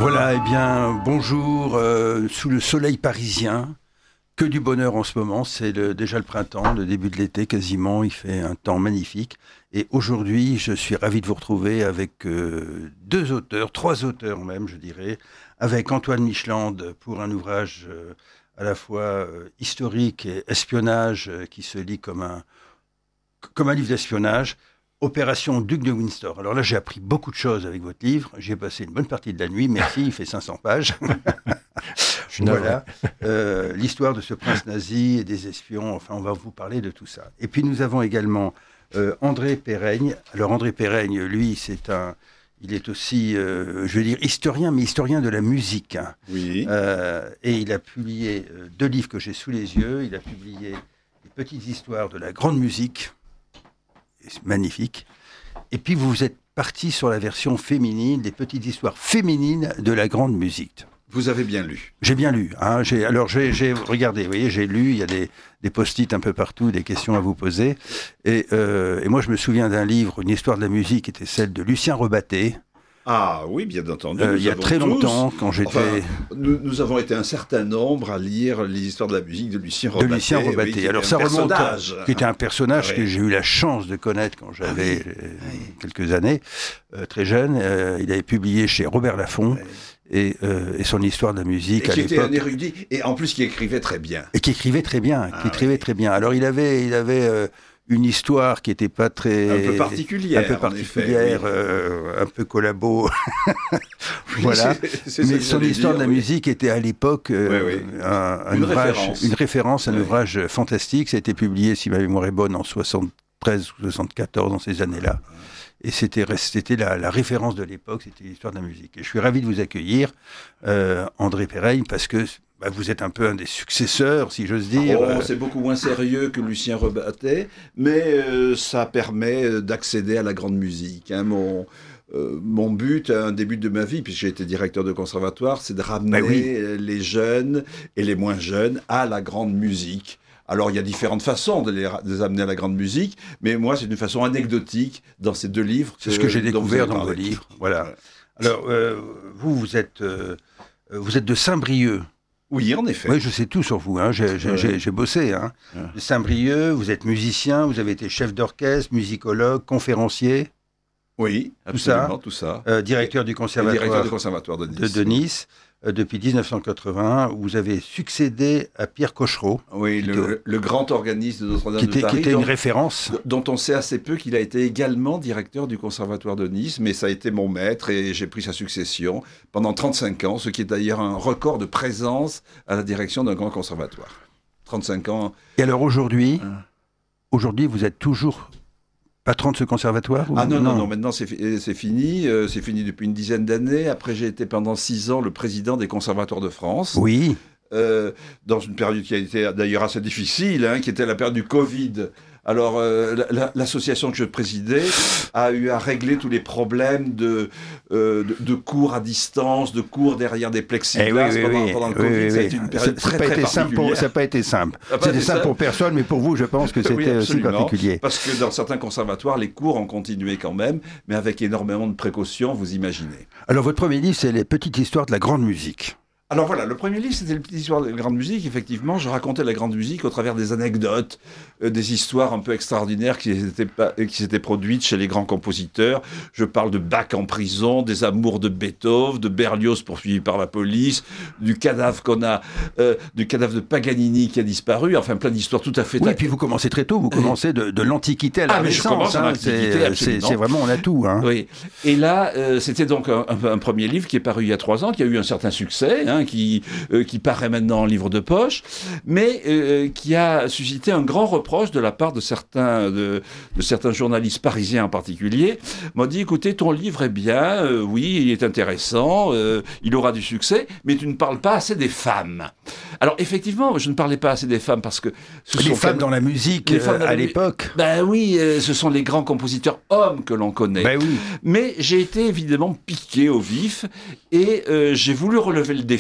Voilà, eh bien, bonjour, sous le soleil parisien, que du bonheur en ce moment, c'est déjà le printemps, le début de l'été quasiment, il fait un temps magnifique. Et aujourd'hui, je suis ravi de vous retrouver avec trois auteurs même, je dirais, avec Antoine Micheland pour un ouvrage à la fois historique et espionnage qui se lit comme un livre d'espionnage. Opération Duc de Windsor. Alors là, j'ai appris beaucoup de choses avec votre livre. J'ai passé une bonne partie de la nuit. Merci, il fait 500 pages. Voilà. L'histoire de ce prince nazi et des espions. Enfin, on va vous parler de tout ça. Et puis, nous avons également André Perraigne. Alors, André Perraigne, lui, il est aussi, je veux dire, historien, mais historien de la musique. Hein. Oui. Et il a publié 2 livres que j'ai sous les yeux. Il a publié Les petites histoires de la grande musique. C'est magnifique. Et puis vous êtes parti sur la version féminine, des petites histoires féminines de la grande musique. Vous avez bien lu. J'ai bien lu. Hein. Regardez, vous voyez, j'ai lu, il y a des post-it un peu partout, des questions à vous poser. Et moi, je me souviens d'un livre, une histoire de la musique, qui était celle de Lucien Rebatté. Ah oui, bien entendu. Il y a très longtemps, quand j'étais... Enfin, nous avons été un certain nombre à lire les histoires de la musique de Lucien Rebatté. Oui, alors ça remonte qui était un personnage que j'ai eu la chance de connaître quand j'avais quelques années, très jeune. Il avait publié chez Robert Laffont. Et son histoire de la musique et à l'époque. Qui était un érudit, et en plus qui écrivait très bien. Et qui écrivait très bien, très bien. Alors il avait une histoire qui n'était pas très... Un peu particulière, effet, oui. Un peu collabo. Voilà. Mais son histoire de la musique était à l'époque une référence, un ouvrage fantastique. Ça a été publié, si ma mémoire est bonne, en 73 ou 74, dans ces années-là. Et c'était la référence de l'époque, c'était l'histoire de la musique. Et je suis ravi de vous accueillir, André Perraigne, parce que vous êtes un peu un des successeurs, si j'ose dire. C'est beaucoup moins sérieux que Lucien Rebatté, mais ça permet d'accéder à la grande musique. Hein. Mon but, un début de ma vie, puisque j'ai été directeur de conservatoire, c'est de ramener les jeunes et les moins jeunes à la grande musique. Alors, il y a différentes façons de les amener à la grande musique, mais moi, c'est d'une façon anecdotique dans ces 2 livres. C'est ce que j'ai découvert dans vos livres. Voilà. Alors, vous êtes de Saint-Brieuc. Oui, en effet. Oui, je sais tout sur vous. Hein. J'ai bossé. Hein. De Saint-Brieuc, vous êtes musicien, vous avez été chef d'orchestre, musicologue, conférencier. Oui, absolument, tout ça. Directeur du conservatoire de Nice. Depuis 1981, où vous avez succédé à Pierre Cochereau. Oui, le grand organiste de Notre-Dame de Paris. Qui était une référence. Dont on sait assez peu qu'il a été également directeur du conservatoire de Nice, mais ça a été mon maître et j'ai pris sa succession pendant 35 ans, ce qui est d'ailleurs un record de présence à la direction d'un grand conservatoire. 35 ans. Et alors aujourd'hui, vous êtes toujours... patron de ce conservatoire non, maintenant c'est fini. C'est fini depuis une dizaine d'années. Après, j'ai été pendant 6 ans le président des conservatoires de France. Oui. Dans une période qui a été d'ailleurs assez difficile, qui était la période du Covid. Alors, l'association que je présidais a eu à régler tous les problèmes de cours à distance, de cours derrière des plexiglas pendant le Covid. Ça a été une période très particulière. Ça n'a pas été simple. C'était simple pour personne, mais pour vous, je pense que c'était aussi particulier. Parce que dans certains conservatoires, les cours ont continué quand même, mais avec énormément de précautions, vous imaginez. Alors, votre premier livre, c'est Les petites histoires de la grande musique. Alors voilà, le premier livre, c'était Les petites histoires de la grande musique. Effectivement, je racontais la grande musique au travers des anecdotes, des histoires un peu extraordinaires qui s'étaient produites chez les grands compositeurs. Je parle de Bach en prison, des amours de Beethoven, de Berlioz poursuivi par la police, du cadavre de Paganini qui a disparu. Enfin, plein d'histoires tout à fait... Oui, et puis vous commencez très tôt, vous commencez de l'Antiquité à la Renaissance. Je commence à l'Antiquité, absolument. C'est vraiment, on a tout. Hein. Oui. Et là, c'était donc un premier livre qui est paru il y a 3 ans, qui a eu un certain succès, qui paraît maintenant en livre de poche, mais qui a suscité un grand reproche de la part de certains journalistes parisiens en particulier. M'ont dit, écoutez, ton livre est bien, oui, il est intéressant, il aura du succès, mais tu ne parles pas assez des femmes. Alors effectivement, je ne parlais pas assez des femmes parce que... Les femmes dans la musique à l'époque. Ben oui, ce sont les grands compositeurs hommes que l'on connaît. Ben oui. Mais j'ai été évidemment piqué au vif et j'ai voulu relever le défi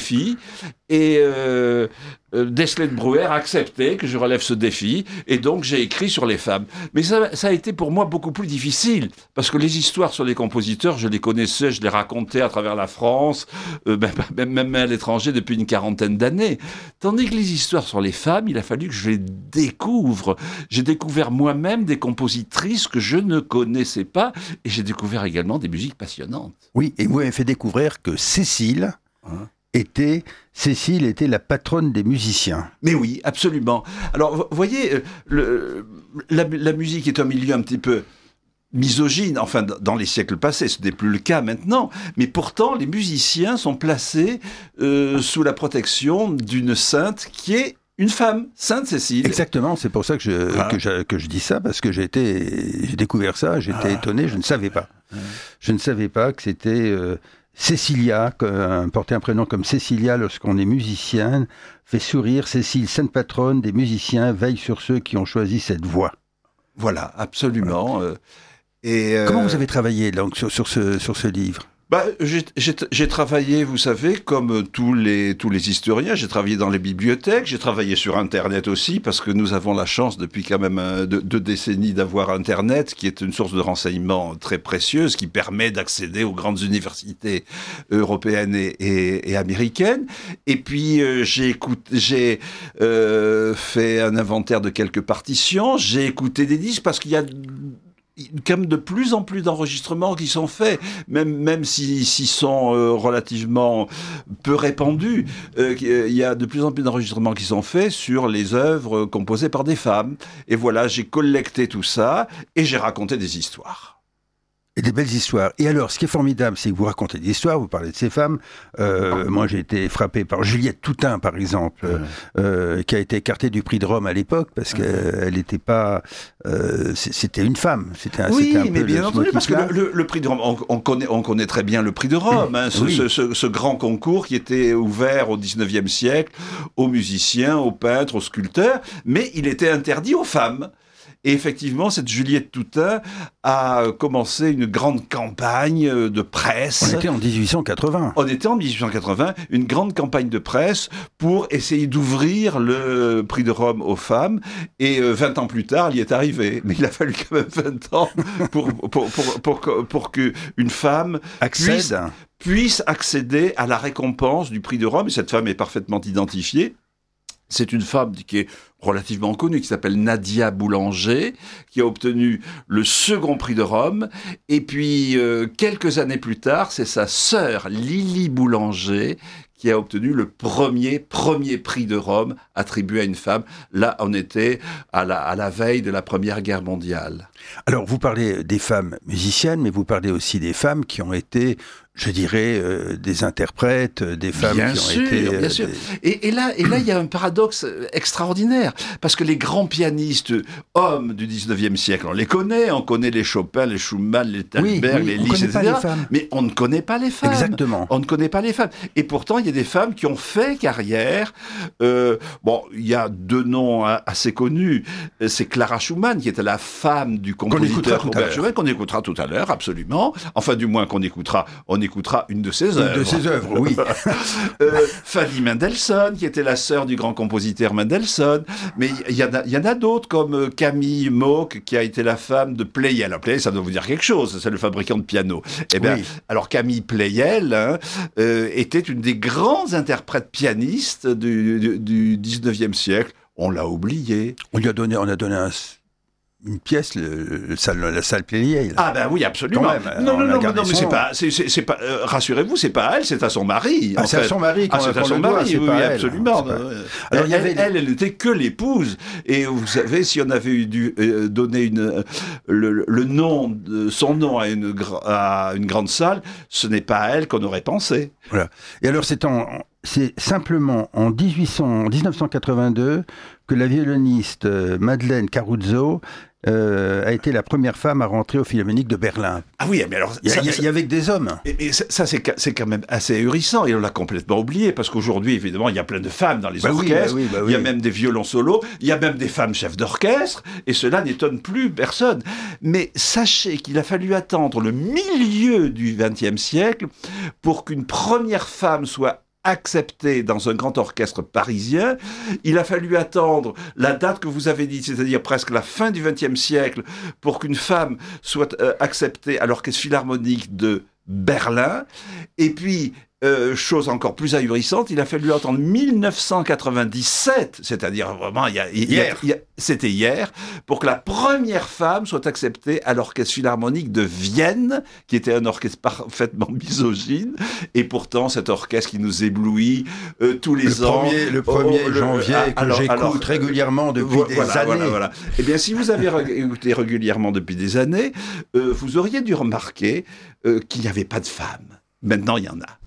défi et Deshler de Brouwer a accepté que je relève ce défi et donc j'ai écrit sur les femmes. Mais ça a été pour moi beaucoup plus difficile parce que les histoires sur les compositeurs, je les connaissais, je les racontais à travers la France, même à l'étranger depuis une quarantaine d'années. Tandis que les histoires sur les femmes, il a fallu que je les découvre. J'ai découvert moi-même des compositrices que je ne connaissais pas et j'ai découvert également des musiques passionnantes. Oui, et vous m'avez fait découvrir que Cécile était la patronne des musiciens. Mais oui, absolument. Alors, vous voyez, la musique est un milieu un petit peu misogyne, enfin, dans les siècles passés, ce n'est plus le cas maintenant, mais pourtant, les musiciens sont placés sous la protection d'une sainte qui est une femme, Sainte Cécile. Exactement, c'est pour ça que je dis ça, parce que j'ai découvert ça, j'étais étonné, je ne savais pas. Je ne savais pas que c'était Cécilia, porter un prénom comme Cécilia lorsqu'on est musicien, fait sourire Cécile, sainte patronne des musiciens, veille sur ceux qui ont choisi cette voie. Voilà, absolument. Voilà. Comment vous avez travaillé donc, sur ce livre ? J'ai travaillé, vous savez, comme tous les historiens, j'ai travaillé dans les bibliothèques, j'ai travaillé sur Internet aussi, parce que nous avons la chance depuis quand même 2 décennies d'avoir Internet, qui est une source de renseignements très précieuse, qui permet d'accéder aux grandes universités européennes et américaines. Et puis j'ai fait un inventaire de quelques partitions, j'ai écouté des disques, parce qu'il y a quand même de plus en plus d'enregistrements qui sont faits, même s'ils sont relativement peu répandus. Il y a de plus en plus d'enregistrements qui sont faits sur les œuvres composées par des femmes. Et voilà, j'ai collecté tout ça et j'ai raconté des histoires. Et des belles histoires. Et alors, ce qui est formidable, c'est que vous racontez des histoires, vous parlez de ces femmes. Moi, j'ai été frappé par Juliette Toutain, par exemple, qui a été écartée du prix de Rome à l'époque, parce qu'elle n'était pas... c'était une femme. C'était un mais bien entendu, parce que le prix de Rome, on connaît très bien le prix de Rome, hein, ce grand concours qui était ouvert au 19e siècle aux musiciens, aux peintres, aux sculpteurs, mais il était interdit aux femmes. Et effectivement, cette Juliette Toutain a commencé une grande campagne de presse. On était en 1880. On était en 1880, une grande campagne de presse pour essayer d'ouvrir le prix de Rome aux femmes. Et 20 ans plus tard, elle y est arrivée. Mais il a fallu quand même 20 ans pour qu'une femme puisse accéder à la récompense du prix de Rome. Et cette femme est parfaitement identifiée. C'est une femme qui est relativement connue, qui s'appelle Nadia Boulanger, qui a obtenu le second prix de Rome. Et puis, quelques années plus tard, c'est sa sœur, Lily Boulanger, qui a obtenu le premier prix de Rome attribué à une femme. Là, on était à la veille de la Première Guerre mondiale. Alors, vous parlez des femmes musiciennes, mais vous parlez aussi des femmes qui ont été, je dirais, des interprètes, des femmes bien qui sûr, ont été... Bien sûr. Et là, il y a un paradoxe extraordinaire, parce que les grands pianistes hommes du 19e siècle, on les connaît, on connaît les Chopin, les Schumann, les Thalberg, les Liszt, etc. Mais on ne connaît pas les femmes. Exactement. On ne connaît pas les femmes. Et pourtant, il y a des femmes qui ont fait carrière. Il y a 2 noms assez connus. C'est Clara Schumann, qui était la femme du compositeur Robert Schumann, qu'on écoutera tout à l'heure, absolument. Enfin, du moins qu'on écoutera une de ses œuvres. Une de ses œuvres, oui. Fanny Mendelssohn, qui était la sœur du grand compositeur Mendelssohn. Mais il y en a d'autres, comme Camille Mock, qui a été la femme de Pleyel. Alors, Pleyel, ça doit vous dire quelque chose, c'est le fabricant de piano. Eh bien, alors Camille Pleyel était une des grandes interprètes pianistes du 19e siècle. On l'a oublié. On a donné une pièce, la salle Pleyel. Ah ben oui, absolument. Même, non, mais c'est pas. Rassurez-vous, c'est pas à elle, c'est à son mari. C'est à son mari. C'est à son mari, oui, absolument. Alors elle n'était que l'épouse. Et vous savez, si on avait dû donner son nom à une grande salle, ce n'est pas à elle qu'on aurait pensé. Voilà. Et alors c'est simplement en 1982 que la violoniste Madeleine Caruso a été la première femme à rentrer au Philharmonique de Berlin. Ah oui, mais alors... Il y avait que des hommes. Et ça, c'est quand même assez ahurissant, et on l'a complètement oublié, parce qu'aujourd'hui, évidemment, il y a plein de femmes dans les orchestres, il y a même des violons solos, il y a même des femmes chefs d'orchestre, et cela n'étonne plus personne. Mais sachez qu'il a fallu attendre le milieu du XXe siècle pour qu'une première femme soit accepté dans un grand orchestre parisien. Il a fallu attendre la date que vous avez dite, c'est-à-dire presque la fin du XXe siècle, pour qu'une femme soit acceptée à l'orchestre philharmonique de Berlin. Et puis, chose encore plus ahurissante, il a fallu attendre 1997, c'est-à-dire vraiment c'était hier, pour que la première femme soit acceptée à l'orchestre philharmonique de Vienne, qui était un orchestre parfaitement misogyne, et pourtant cet orchestre qui nous éblouit tous les ans. Le 1er janvier, que j'écoute régulièrement depuis des années. Voilà. Eh bien, si vous avez écouté régulièrement depuis des années, vous auriez dû remarquer qu'il n'y avait pas de femmes. Maintenant, il y en a.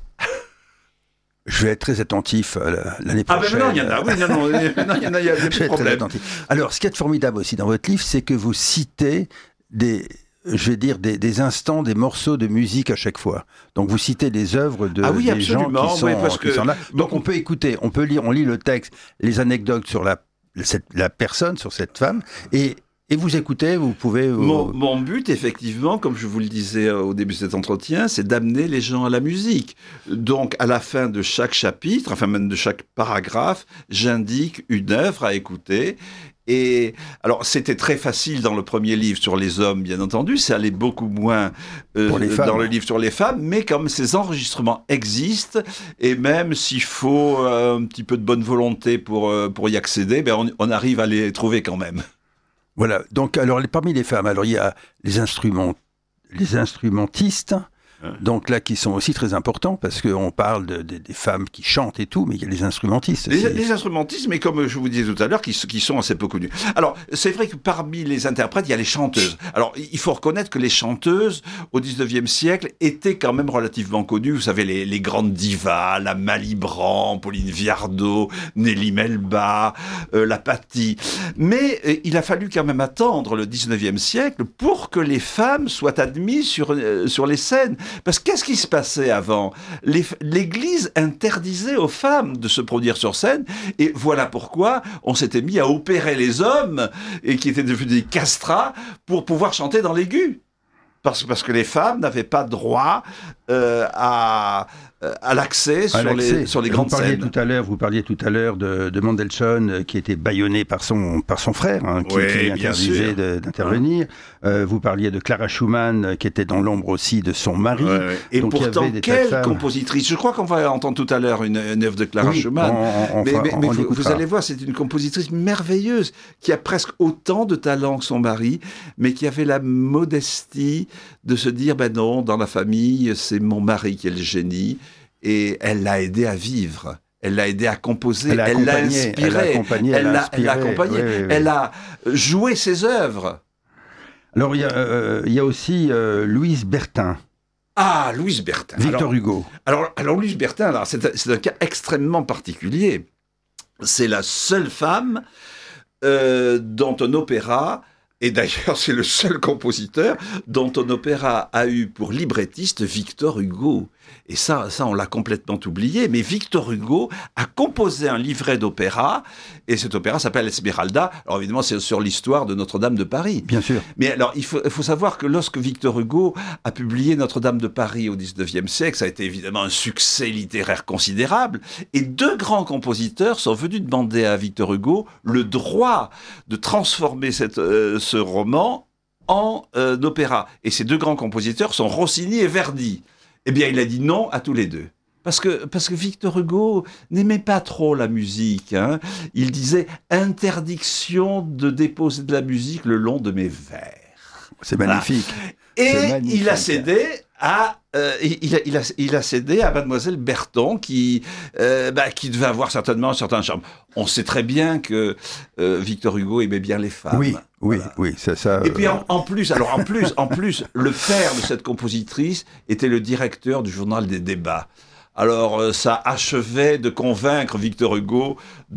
Je vais être très attentif l'année prochaine. Ah ben non, il y en a. Oui, non, il y en a. Il y a des problèmes. Alors, ce qui est formidable aussi dans votre livre, c'est que vous citez des instants, des morceaux de musique à chaque fois. Donc, vous citez des œuvres des gens qui sont là. Donc, on peut écouter, on peut lire, on lit le texte, les anecdotes sur la personne, sur cette femme, et vous écoutez, vous pouvez... Mon but, effectivement, comme je vous le disais au début de cet entretien, c'est d'amener les gens à la musique. Donc, à la fin de chaque chapitre, enfin même de chaque paragraphe, j'indique une œuvre à écouter. Et alors, c'était très facile dans le premier livre sur les hommes, bien entendu. Ça allait beaucoup moins dans le livre sur les femmes. Mais comme ces enregistrements existent, et même s'il faut un petit peu de bonne volonté pour y accéder, on arrive à les trouver quand même. Voilà, donc alors parmi les femmes, alors il y a les instrumentistes, donc là qui sont aussi très importants parce qu'on parle des femmes qui chantent et tout, mais il y a les instrumentistes. Les instrumentistes, mais comme je vous disais tout à l'heure, qui sont assez peu connus. Alors c'est vrai que parmi les interprètes, il y a les chanteuses. Alors il faut reconnaître que les chanteuses au XIXe siècle étaient quand même relativement connues. Vous savez, les grandes divas, la Malibran, Pauline Viardot, Nelly Melba, la Patti. Mais il a fallu quand même attendre le XIXe siècle pour que les femmes soient admises sur les scènes. Parce que qu'est-ce qui se passait avant ? L'Église interdisait aux femmes de se produire sur scène, et voilà pourquoi on s'était mis à opérer les hommes, et qui étaient devenus des castrats, pour pouvoir chanter dans l'aigu. Parce que les femmes n'avaient pas droit à l'accès sur les grandes scènes. Vous parliez tout à l'heure de Mendelssohn qui était bâillonné par son frère, qui lui interdisait d'intervenir. Vous parliez de Clara Schumann qui était dans l'ombre aussi de son mari. Et donc, pourtant, quelle compositrice. Je crois qu'on va entendre tout à l'heure une œuvre de Clara Schumann. Mais vous allez voir, c'est une compositrice merveilleuse qui a presque autant de talent que son mari, mais qui avait la modestie de se dire, non, dans la famille, c'est mon mari qui est le génie, et elle l'a aidé à vivre, elle l'a aidé à composer, elle l'a inspiré, elle l'a accompagné, elle a joué ses œuvres. Alors il y a aussi Louise Bertin. Ah, Louise Bertin. Victor Hugo. Alors Louise Bertin, c'est un cas extrêmement particulier. C'est la seule femme dont un opéra... Et d'ailleurs, c'est le seul compositeur dont un opéra a eu pour librettiste Victor Hugo. Et ça, on l'a complètement oublié. Mais Victor Hugo a composé un livret d'opéra, et cet opéra s'appelle Esmeralda. Alors évidemment, c'est sur l'histoire de Notre-Dame de Paris. Bien sûr. Mais alors, il faut savoir que lorsque Victor Hugo a publié Notre-Dame de Paris au XIXe siècle, ça a été évidemment un succès littéraire considérable. Et deux grands compositeurs sont venus demander à Victor Hugo le droit de transformer ce roman en opéra. Et ces deux grands compositeurs sont Rossini et Verdi. Eh bien, il a dit non à tous les deux. Parce que Victor Hugo n'aimait pas trop la musique. Il disait « interdiction de déposer de la musique le long de mes vers ». C'est magnifique. Voilà. Et il a cédé à... il a cédé à Mademoiselle Berton qui devait avoir certainement un certain charme. On sait très bien que Victor Hugo aimait bien les femmes. Oui, ça. Et puis en plus, le père de cette compositrice était le directeur du journal des débats. Alors ça achevait de convaincre Victor Hugo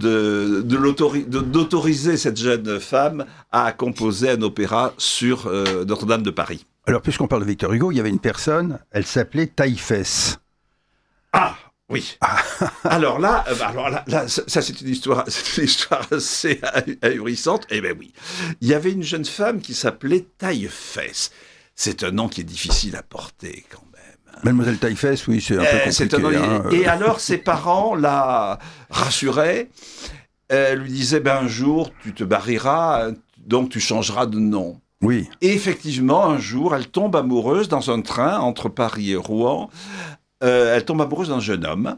d'autoriser cette jeune femme à composer un opéra sur Notre-Dame de Paris. Alors, puisqu'on parle de Victor Hugo, il y avait une personne, elle s'appelait Taille-Fesse. Ah, oui. Alors là, ça c'est une histoire assez ahurissante. Eh bien oui, il y avait une jeune femme qui s'appelait Taille-Fesse. C'est un nom qui est difficile à porter quand même. Mademoiselle Taillefesse, oui, c'est un peu compliqué. Et alors, ses parents la rassuraient, lui disaient, un jour, tu te marieras, donc tu changeras de nom. Oui. Et effectivement, un jour, elle tombe amoureuse dans un train entre Paris et Rouen. Elle tombe amoureuse d'un jeune homme.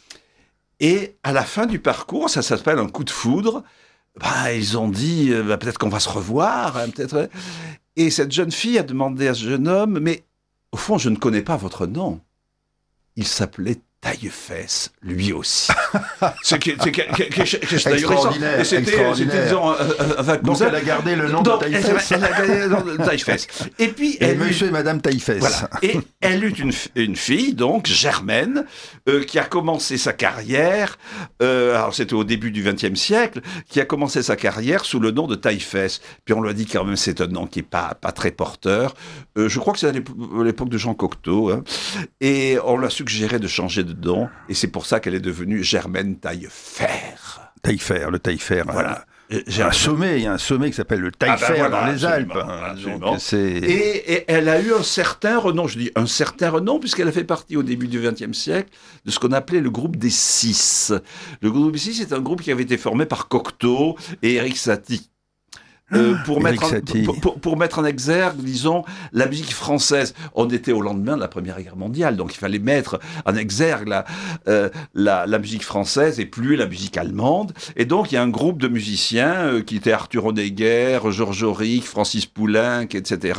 Et à la fin du parcours, ça s'appelle un coup de foudre. Ils ont dit, peut-être qu'on va se revoir. Peut-être. Et cette jeune fille a demandé à ce jeune homme, mais au fond, je ne connais pas votre nom. Il s'appelait Taillefesse, lui aussi. C'est extraordinaire. C'était, disons, donc elle a gardé le nom de Taillefesse. Elle a gardé le nom de Taillefesse. Et puis, monsieur et madame Taillefesse. Voilà. Et elle eut une fille, donc, Germaine, qui a commencé sa carrière, alors c'était au début du XXe siècle, qui a commencé sa carrière sous le nom de Taillefesse. Puis on lui a dit quand même, c'est un nom qui n'est pas très porteur. Je crois que c'est à l'époque de Jean Cocteau. Hein. Et on lui a suggéré de changer de nom, et c'est pour ça qu'elle est devenue Germaine Taillefer. Taillefer, le Taillefer. Voilà. Il y a un sommet qui s'appelle le Taillefer dans les Alpes. Donc, et elle a eu un certain renom, je dis un certain renom, puisqu'elle a fait partie au début du XXe siècle de ce qu'on appelait le groupe des Six. Le groupe des Six, c'est un groupe qui avait été formé par Cocteau et Éric Satie. Pour mettre en exergue, disons, la musique française. On était au lendemain de la Première Guerre mondiale, donc il fallait mettre en exergue la musique française et plus la musique allemande. Et donc il y a un groupe de musiciens qui étaient Arthur Honegger, Georges Auric, Francis Poulenc, etc.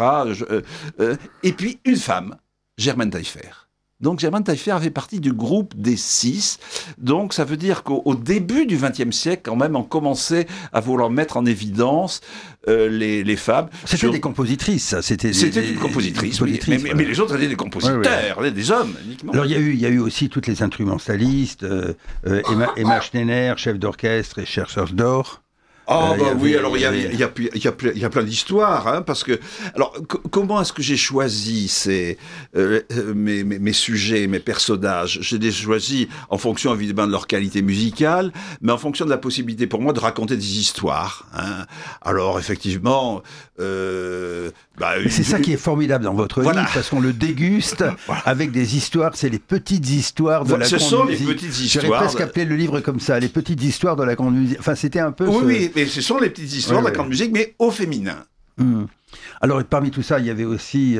Et puis une femme, Germaine Taillefer. Donc Germaine Taillefer fait partie du groupe des Six. Donc ça veut dire qu'au début du XXe siècle, quand même, on commençait à vouloir mettre en évidence les femmes. C'était des compositrices, ça. C'était une compositrice, oui. Mais les autres étaient des compositeurs, des hommes uniquement. Alors il y a eu aussi toutes les instrumentalistes, Emma Schneider, chef d'orchestre et chercheuse d'or. Oui, alors il y a plein d'histoires, hein, parce que alors comment est-ce que j'ai choisi mes sujets, mes personnages? Je les ai choisis en fonction évidemment de leur qualité musicale, mais en fonction de la possibilité pour moi de raconter des histoires. Hein. Alors effectivement, c'est ça qui est formidable dans votre livre, parce qu'on le déguste avec des histoires. C'est les petites histoires de la grande musique. Ce sont les petites histoires. J'aurais presque appelé le livre comme ça, les petites histoires de la grande musique. Enfin, c'était un peu. Oui, mais ce sont les petites histoires de la grande musique, mais au féminin. Alors, parmi tout ça, il y avait aussi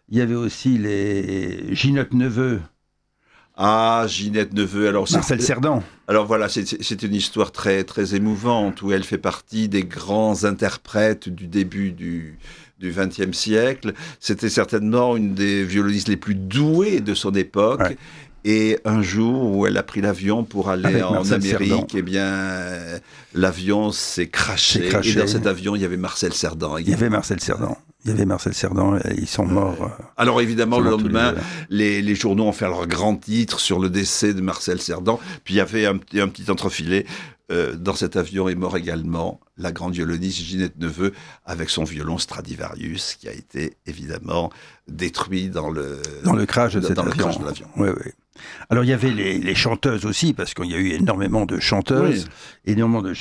les Ginette Neveu. Ah, Ginette Neveu. Alors, Marcel Cerdan. Alors voilà, c'est une histoire très, très émouvante où elle fait partie des grands interprètes du début du XXe siècle. C'était certainement une des violonistes les plus douées de son époque. Ouais. Et un jour où elle a pris l'avion pour aller en Amérique, l'avion s'est crashé. Et dans cet avion, il y avait Marcel Cerdan. Il y avait Marcel Cerdan, ils sont morts. Alors évidemment, le lendemain, les journaux ont fait leur grand titre sur le décès de Marcel Cerdan. Puis il y avait un petit entrefilet. Dans cet avion est mort également la grande violoniste Ginette Neveu avec son violon Stradivarius qui a été évidemment détruit dans le crash de cet avion. Oui. Alors il y avait les chanteuses aussi, parce qu'il y a eu énormément de chanteuses. Oui.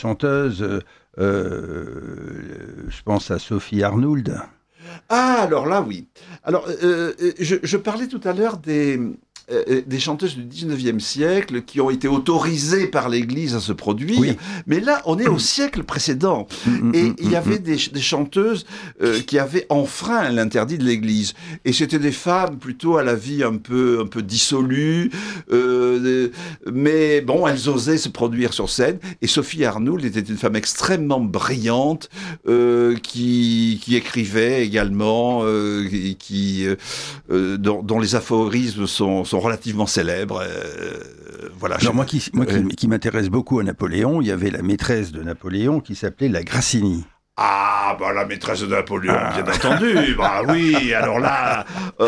Je pense à Sophie Arnould. Ah, alors là, oui. Alors, je parlais tout à l'heure des chanteuses du 19e siècle qui ont été autorisées par l'Église à se produire. Oui. Mais là, on est au siècle précédent. Et il y avait des chanteuses qui avaient enfreint l'interdit de l'Église. Et c'était des femmes plutôt à la vie un peu dissolue. Mais bon, elles osaient se produire sur scène. Et Sophie Arnould était une femme extrêmement brillante qui écrivait également, dont les aphorismes sont relativement célèbres. Voilà. Alors moi qui m'intéresse beaucoup à Napoléon, il y avait la maîtresse de Napoléon qui s'appelait la Grassini. Ah, la maîtresse de Napoléon, bien entendu. Oui, alors là,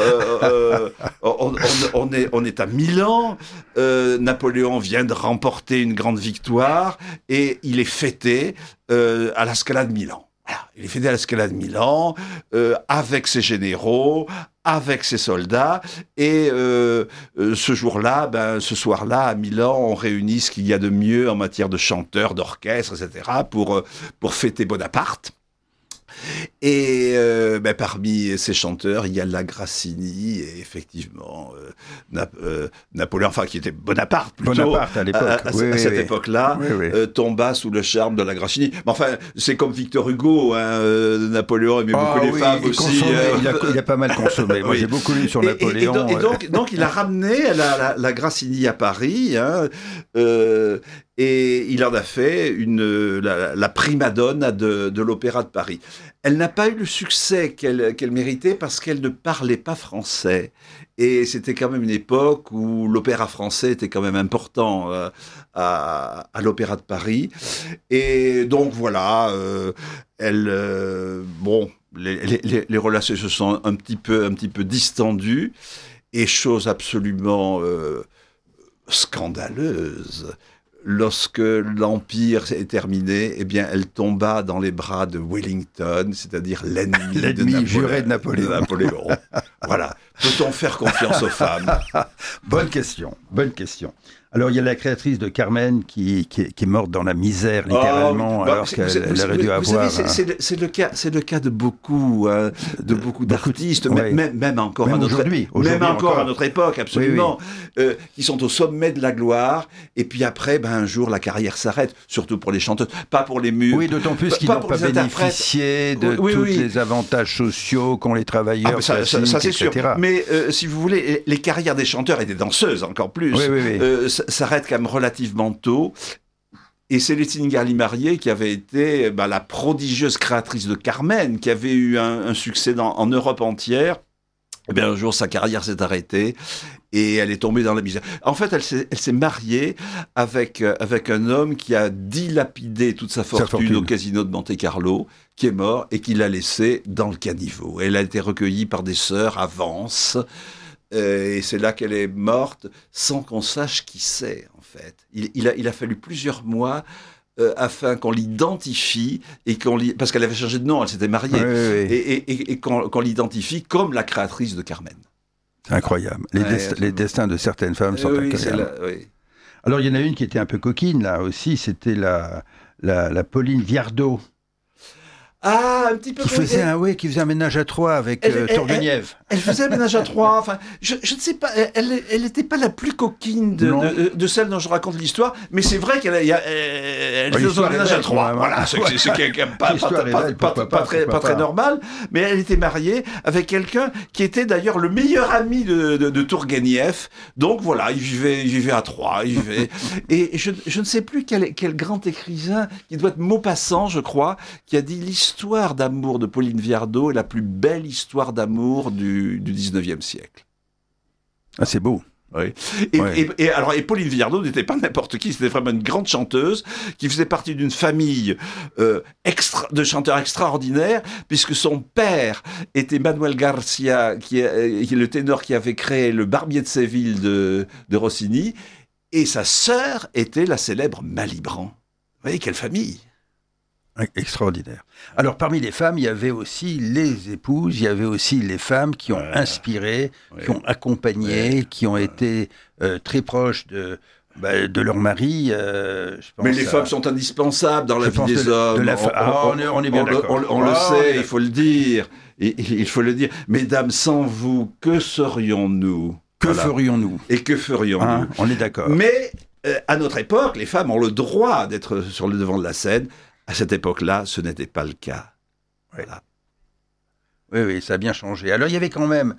on est à Milan. Napoléon vient de remporter une grande victoire et il est fêté à la Scala de Milan. Voilà, il est fêté à la Scala de Milan avec ses généraux, avec ses soldats, et ce soir-là, à Milan, on réunit ce qu'il y a de mieux en matière de chanteurs, d'orchestres, etc., pour fêter Bonaparte. Et parmi ces chanteurs, il y a la Grassini et effectivement Napoléon, enfin qui était Bonaparte plutôt. Bonaparte à l'époque. À cette époque-là, tomba sous le charme de la Grassini. Mais enfin, c'est comme Victor Hugo, Napoléon aimait beaucoup les femmes aussi. Il a pas mal consommé. Moi, j'ai beaucoup lu sur Napoléon. Et donc, il a ramené la Grassini à Paris. Et il en a fait la prima donna de l'Opéra de Paris. Elle n'a pas eu le succès qu'elle méritait parce qu'elle ne parlait pas français. Et c'était quand même une époque où l'opéra français était quand même important à l'Opéra de Paris. Et donc voilà, les relations se sont un petit peu distendues. Et chose absolument scandaleuse, lorsque l'Empire est terminé, eh bien, elle tomba dans les bras de Wellington, c'est-à-dire l'ennemi juré de Napoléon. Voilà. Peut-on faire confiance aux femmes ? Bonne question. Alors, il y a la créatrice de Carmen qui est morte dans la misère, littéralement, alors qu'elle aurait dû avoir... Vous savez, c'est le cas de beaucoup d'artistes, même encore à notre époque, absolument, qui sont au sommet de la gloire, et puis après, un jour, la carrière s'arrête, surtout pour les chanteuses, pas pour les murs. Oui, d'autant plus qu'ils n'ont pas bénéficié de tous les avantages sociaux qu'ont les travailleurs classiques, ça c'est etc. sûr. Mais si vous voulez, les carrières des chanteurs et des danseuses, encore plus, s'arrête quand même relativement tôt. Et Célestine Garly-Marié, qui avait été la prodigieuse créatrice de Carmen, qui avait eu un succès en Europe entière, eh bien, un jour, sa carrière s'est arrêtée et elle est tombée dans la misère. En fait, elle s'est mariée avec un homme qui a dilapidé toute sa fortune au casino de Monte-Carlo, qui est mort et qui l'a laissée dans le caniveau. Elle a été recueillie par des sœurs à Vence. Et c'est là qu'elle est morte, sans qu'on sache qui c'est, en fait. Il a fallu plusieurs mois afin qu'on l'identifie, parce qu'elle avait changé de nom, elle s'était mariée, et qu'on l'identifie comme la créatrice de Carmen. C'est incroyable. Les destins de certaines femmes sont incroyables. Alors, il y en a une qui était un peu coquine, là, aussi, c'était la Pauline Viardot. Ah, un petit peu. Qui faisait un ménage à trois avec Tourguenieff. Elle faisait un ménage à trois. Enfin, je ne sais pas. Elle n'était pas la plus coquine de celle dont je raconte l'histoire, mais c'est vrai qu'elle faisait un ménage à trois. Voilà, c'est pas très normal. Mais elle était mariée avec quelqu'un qui était d'ailleurs le meilleur ami de Tourguenieff. Donc voilà, il vivait à trois. Et je ne sais plus quel grand écrivain qui doit être Maupassant, je crois, qui a dit l'histoire d'amour de Pauline Viardot est la plus belle histoire d'amour du 19e siècle. Ah, c'est beau. Oui. Et Pauline Viardot n'était pas n'importe qui, c'était vraiment une grande chanteuse qui faisait partie d'une famille de chanteurs extraordinaires, puisque son père était Manuel Garcia, qui est le ténor qui avait créé le Barbier de Séville de Rossini, et sa sœur était la célèbre Malibran. Vous voyez, quelle famille! Extraordinaire. Alors, parmi les femmes, il y avait aussi les épouses, il y avait aussi les femmes qui ont inspiré, qui ont accompagné, qui ont été très proches de leur mari. Mais les femmes sont indispensables dans la vie des hommes. On est bien d'accord. On le sait, il faut le dire. Il faut le dire. Mesdames, sans vous, que serions-nous ? Ferions-nous ? Et que ferions-nous ? On est d'accord. Mais à notre époque, les femmes ont le droit d'être sur le devant de la scène. À cette époque-là, ce n'était pas le cas. Voilà. Oui, ça a bien changé. Alors, il y avait quand même,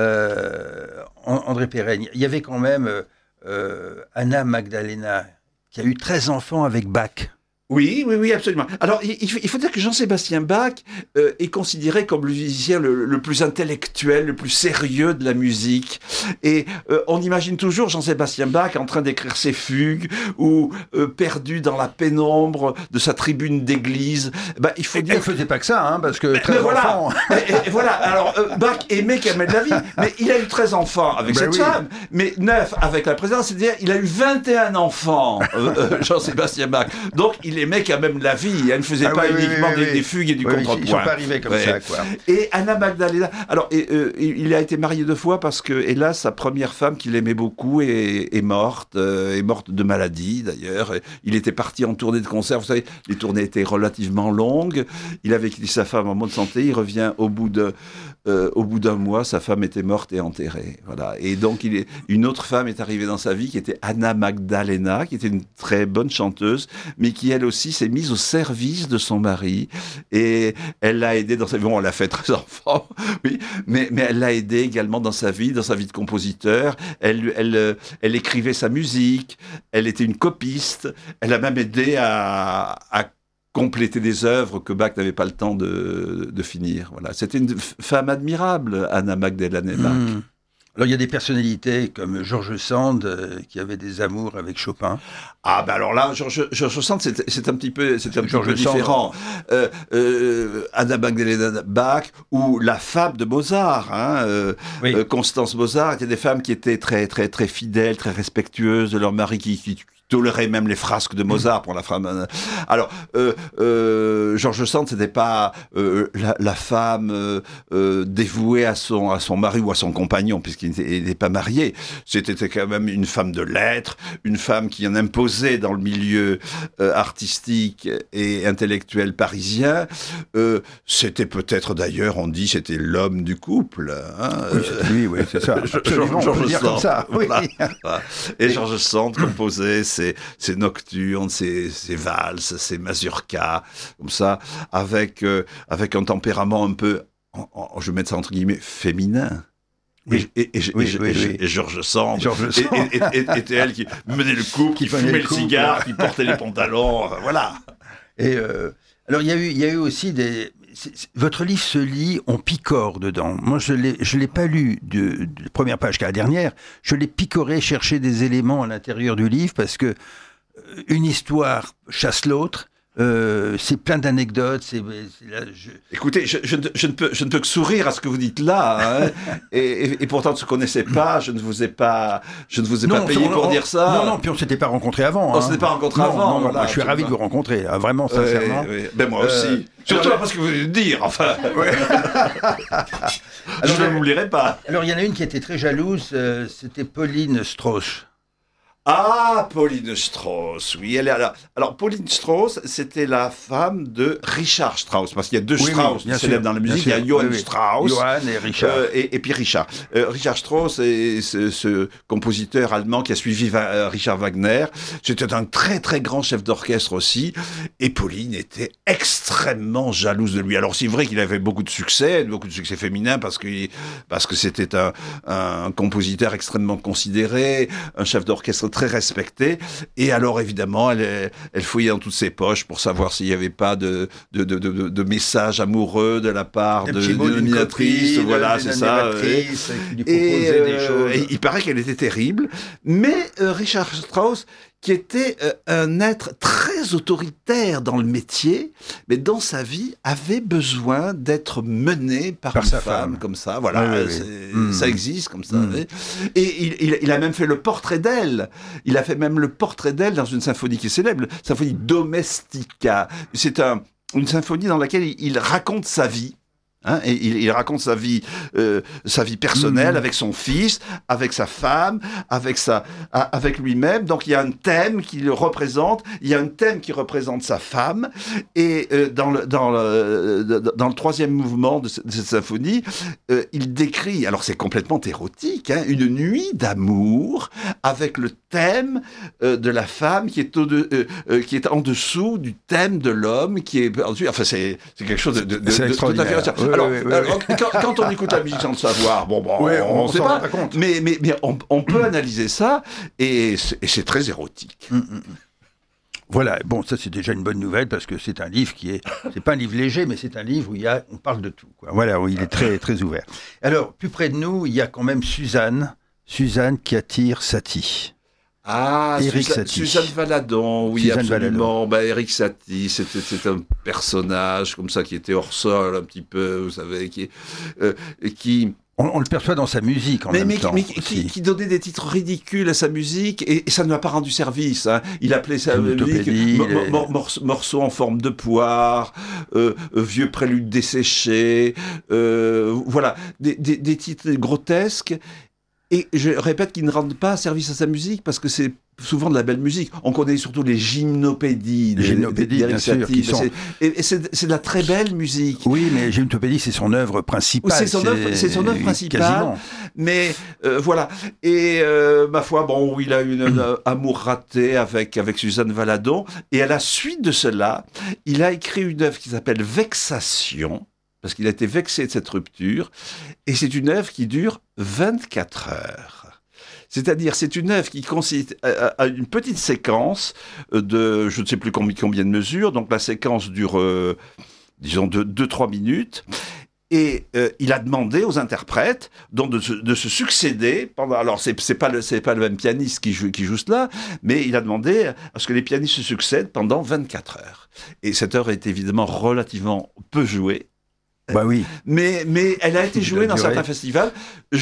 André Perrenne, il y avait quand même Anna Magdalena, qui a eu 13 enfants avec Bach. Oui, absolument. Alors, il faut dire que Jean-Sébastien Bach est considéré comme le musicien le plus intellectuel, le plus sérieux de la musique. Et on imagine toujours Jean-Sébastien Bach en train d'écrire ses fugues ou perdu dans la pénombre de sa tribune d'église. Il faut dire... Il ne faisait pas que ça, parce que 13 enfants... Et voilà, alors Bach aimait qu'elle mette la vie, mais il a eu 13 enfants avec cette femme, mais 9 avec la présidente, c'est-à-dire il a eu 21 enfants, Jean-Sébastien Bach. Donc, il aimait quand même la vie. Elle ne faisait pas uniquement des fugues et du contrepoint. Ils ne sont pas arrivés comme ça, quoi. Et Anna Magdalena, alors il a été marié 2 fois parce que, hélas, sa première femme qu'il aimait beaucoup est morte de maladie d'ailleurs. Il était parti en tournée de concert. Vous savez, les tournées étaient relativement longues. Il avait quitté sa femme en bonne santé. Il revient au bout d'un mois, sa femme était morte et enterrée. Voilà. Et donc une autre femme est arrivée dans sa vie qui était Anna Magdalena, qui était une très bonne chanteuse, mais qui elle aussi s'est mise au service de son mari. Et elle l'a aidé dans sa vie. Bon, elle a fait 13 enfants, oui, mais elle l'a aidé également dans sa vie de compositeur. Elle écrivait sa musique. Elle était une copiste. Elle a même aidé à compléter des œuvres que Bach n'avait pas le temps de finir. Voilà. C'était une femme admirable, Anna Magdalena Bach. Alors, il y a des personnalités comme George Sand qui avait des amours avec Chopin. Ah, ben alors là, George Sand, c'est un petit peu différent. Anna Magdalena Bach ou la femme de Mozart, Constance Mozart, il y a des femmes qui étaient très, très, très fidèles, très respectueuses de leur mari, qui tolérait même les frasques de Mozart pour la femme. Alors, George Sand, c'était pas la femme dévouée à son mari ou à son compagnon, puisqu'il n'était pas marié. C'était quand même une femme de lettres, une femme qui en imposait dans le milieu artistique et intellectuel parisien. C'était peut-être d'ailleurs, on dit, c'était l'homme du couple. Oui, c'est ça. Absolument, on peut dire comme ça. Oui. Voilà. Et George Sand composait ses nocturnes, ses valses, ses mazurkas, comme ça, avec un tempérament un peu, je vais mettre ça entre guillemets, féminin. Oui. Et George Sand était elle qui menait le couple, qui fumait le cigare, qui portait les pantalons, voilà. Et alors il y a eu aussi votre livre se lit, on picore dedans. Moi, je l'ai pas lu de la première page qu'à la dernière. Je l'ai picoré, cherché des éléments à l'intérieur du livre parce que une histoire chasse l'autre. C'est plein d'anecdotes. Écoutez, je ne peux que sourire à ce que vous dites là, hein, et pourtant, je ne connaissais pas, je ne vous ai pas payé pour dire ça. Non, puis on ne s'était pas rencontrés avant. On ne s'était pas rencontrés avant. Non, voilà, je suis ravi de vous rencontrer, vraiment, sincèrement. Ben moi aussi. Surtout parce que vous venez de dire, enfin. Alors, je ne l'oublierai pas. Alors, il y en a une qui était très jalouse, c'était Pauline Strauss. Ah, Pauline Strauss, oui, elle est là. Alors, Pauline Strauss, c'était la femme de Richard Strauss, parce qu'il y a 2 Strauss célèbres dans la musique. Il y a Johann Strauss. Johann et Richard. Et puis Richard. Richard Strauss est ce compositeur allemand qui a suivi Richard Wagner. C'était un très, très grand chef d'orchestre aussi. Et Pauline était extrêmement jalouse de lui. Alors, c'est vrai qu'il avait beaucoup de succès féminin, parce que c'était un compositeur extrêmement considéré, un chef d'orchestre très respectée, et alors évidemment elle fouillait dans toutes ses poches pour savoir s'il n'y avait pas de messages amoureux de la part de dominatrice, voilà, c'est ça. Et il paraît qu'elle était terrible, mais Richard Strauss, qui était un être très autoritaire dans le métier, mais dans sa vie avait besoin d'être mené par une femme comme ça. Voilà, ça existe comme ça. Et il a même fait le portrait d'elle. Il a fait même le portrait d'elle dans une symphonie qui est célèbre, la symphonie Domestica. C'est une symphonie dans laquelle il raconte sa vie. Et il raconte sa vie personnelle avec son fils, avec sa femme, avec lui-même. Donc il y a un thème qui le représente, il y a un thème qui représente sa femme. Et dans le 3e mouvement de cette symphonie, il décrit, alors c'est complètement érotique, une nuit d'amour avec le thème de la femme qui est en dessous du thème de l'homme qui est. Enfin c'est quelque chose de tout à fait. Alors, quand on écoute la musique sans le savoir, on ne sait pas, compte. Mais on peut analyser ça, et c'est très érotique. Voilà, bon, ça c'est déjà une bonne nouvelle, parce que c'est un livre c'est pas un livre léger, mais c'est un livre où on parle de tout, quoi. Voilà, où il est très, très ouvert. Alors, plus près de nous, il y a quand même Suzanne qui attire Satie. Ah, Suzanne Valadon, oui, Suzanne absolument. Éric Satie, c'était un personnage comme ça qui était hors sol un petit peu, vous savez, qui On le perçoit dans sa musique en même temps. Mais qui donnait des titres ridicules à sa musique et ça ne lui a pas rendu service. Hein. Il appelait sa musique morceaux en forme de poire, vieux prélude desséché, voilà, des titres grotesques. Et je répète qu'ils ne rendent pas service à sa musique parce que c'est souvent de la belle musique. On connaît surtout les gymnopédies. Les gymnopédies, bien sûr. C'est de la très belle musique. Oui, mais gymnopédie, c'est son œuvre principale. C'est son œuvre principale. Quasiment. Mais voilà. Et ma foi, bon, il a eu un amour raté avec Suzanne Valadon. Et à la suite de cela, il a écrit une œuvre qui s'appelle Vexation, parce qu'il a été vexé de cette rupture, et c'est une œuvre qui dure 24 heures. C'est-à-dire, c'est une œuvre qui consiste à une petite séquence de, je ne sais plus combien de mesures, donc la séquence dure, disons, 2-3 minutes, et il a demandé aux interprètes donc de se succéder pendant. Alors c'est pas le même pianiste qui joue cela, mais il a demandé à ce que les pianistes se succèdent pendant 24 heures. Et cette œuvre est évidemment relativement peu jouée. Bah oui. Mais elle a été jouée dans certains festivals.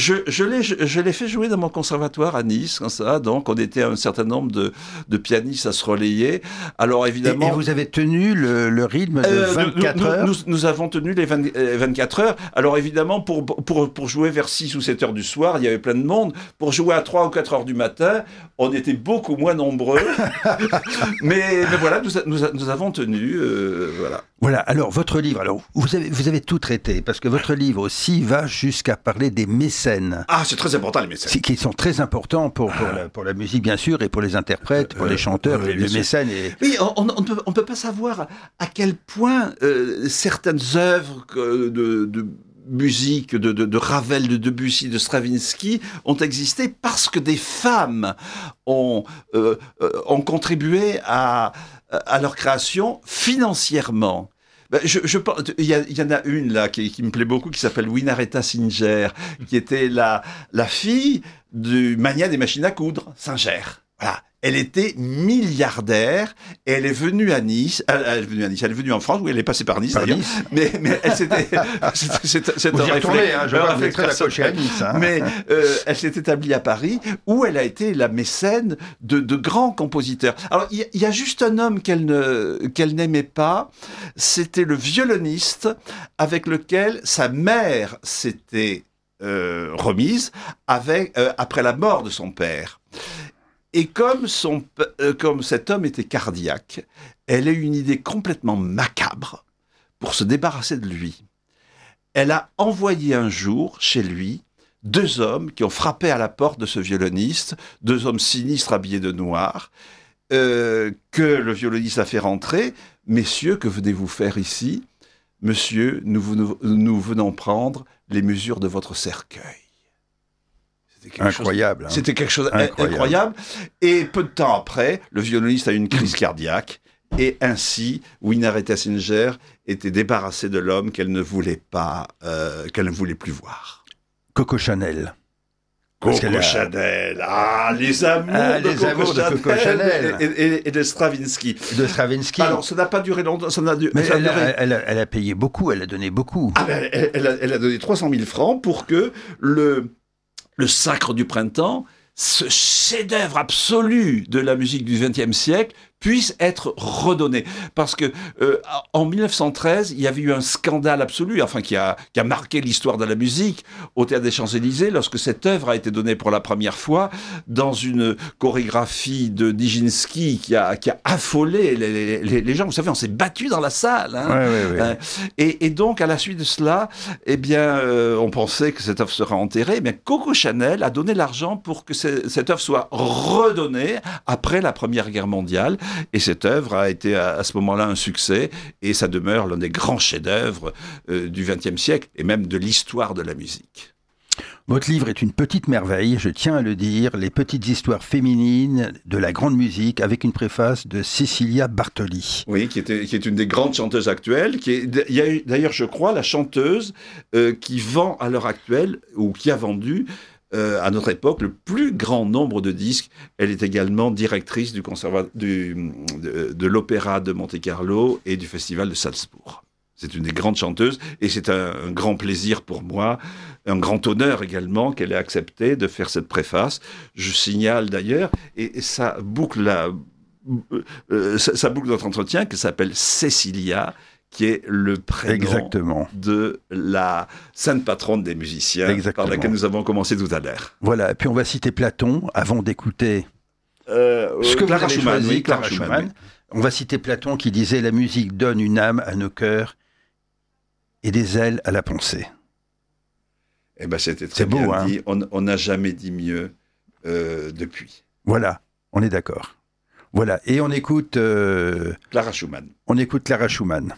Je l'ai fait jouer dans mon conservatoire à Nice, comme ça. Donc, on était un certain nombre de pianistes à se relayer. Alors, évidemment. Et vous avez tenu le rythme de 24 heures? Nous avons tenu les 24 heures. Alors, évidemment, pour jouer vers 6 ou 7 heures du soir, il y avait plein de monde. Pour jouer à 3 ou 4 heures du matin, on était beaucoup moins nombreux. mais voilà, nous avons tenu. Voilà. Voilà, alors votre livre, vous avez tout traité, parce que votre livre aussi va jusqu'à parler des mécènes. Ah, c'est très important, les mécènes. Qui sont très importants pour la musique, bien sûr, et pour les interprètes, pour les chanteurs, les mécènes. Oui, on ne peut pas savoir à quel point certaines œuvres de musique de Ravel, de Debussy, de Stravinsky ont existé parce que des femmes ont contribué à leur création financièrement. Il y en a une là qui me plaît beaucoup, qui s'appelle Winaretta Singer, qui était la fille du magnat des machines à coudre, Singer. Voilà. Elle était milliardaire et elle est venue à Nice. Elle est venue en France, oui, elle est passée par Nice d'ailleurs. Mais elle s'était. Vous y retournez, je vois, vous êtes très accroché à Nice. Hein. Mais elle s'est établie à Paris, où elle a été la mécène de grands compositeurs. Alors, il y a juste un homme qu'elle n'aimait pas, c'était le violoniste avec lequel sa mère s'était remise après la mort de son père. Et comme cet homme était cardiaque, elle a eu une idée complètement macabre pour se débarrasser de lui. Elle a envoyé un jour chez lui 2 hommes qui ont frappé à la porte de ce violoniste, 2 hommes sinistres habillés de noir, que le violoniste a fait rentrer. « Messieurs, que venez-vous faire ici ? Monsieur, nous venons prendre les mesures de votre cercueil. » Incroyable. C'était quelque chose d'incroyable. Et peu de temps après, le violoniste a eu une crise cardiaque. Et ainsi, Winaretta Singer était débarrassée de l'homme qu'elle ne voulait plus voir. Coco Chanel. Chanel. Ah, les amours de Coco Chanel. Et de Stravinsky. Alors, ça n'a pas duré longtemps. Elle a payé beaucoup, elle a donné beaucoup. Ah ben, elle a donné 300 000 francs pour que le Sacre du Printemps, ce chef-d'œuvre absolu de la musique du XXe siècle, puisse être redonné. Parce que en 1913, il y avait eu un scandale absolu, enfin qui a marqué l'histoire de la musique au Théâtre des Champs-Élysées, lorsque cette œuvre a été donnée pour la première fois dans une chorégraphie de Nijinsky qui a affolé les gens. Vous savez, on s'est battu dans la salle. Hein. Ouais. Et donc, à la suite de cela, eh bien, on pensait que cette œuvre serait enterrée. Eh bien, Coco Chanel a donné l'argent pour que cette œuvre soit redonnée après la Première Guerre mondiale. Et cette œuvre a été à ce moment-là un succès, et ça demeure l'un des grands chefs-d'œuvre du XXe siècle, et même de l'histoire de la musique. Votre livre est une petite merveille, je tiens à le dire, les petites histoires féminines de la grande musique, avec une préface de Cecilia Bartoli. Oui, qui est une des grandes chanteuses actuelles, il y a d'ailleurs, je crois, la chanteuse qui vend à l'heure actuelle, ou qui a vendu, à notre époque, le plus grand nombre de disques. Elle est également directrice de l'Opéra de Monte-Carlo et du Festival de Salzbourg. C'est une des grandes chanteuses et c'est un grand plaisir pour moi, un grand honneur également qu'elle ait accepté de faire cette préface. Je signale d'ailleurs, et ça boucle notre entretien, qui s'appelle Cécilia, qui est le prénom de la sainte patronne des musiciens, par laquelle nous avons commencé tout à l'heure. Voilà, et puis on va citer Platon avant d'écouter ce que Clara vous avez Schumann, choisi, oui, Clara Schumann. Oui. On va citer Platon qui disait « La musique donne une âme à nos cœurs et des ailes à la pensée ». Eh ben, c'était très bien beau, dit. Hein. On n'a jamais dit mieux depuis. Voilà, on est d'accord. Voilà, et on écoute... Clara Schumann. On écoute Clara Schumann.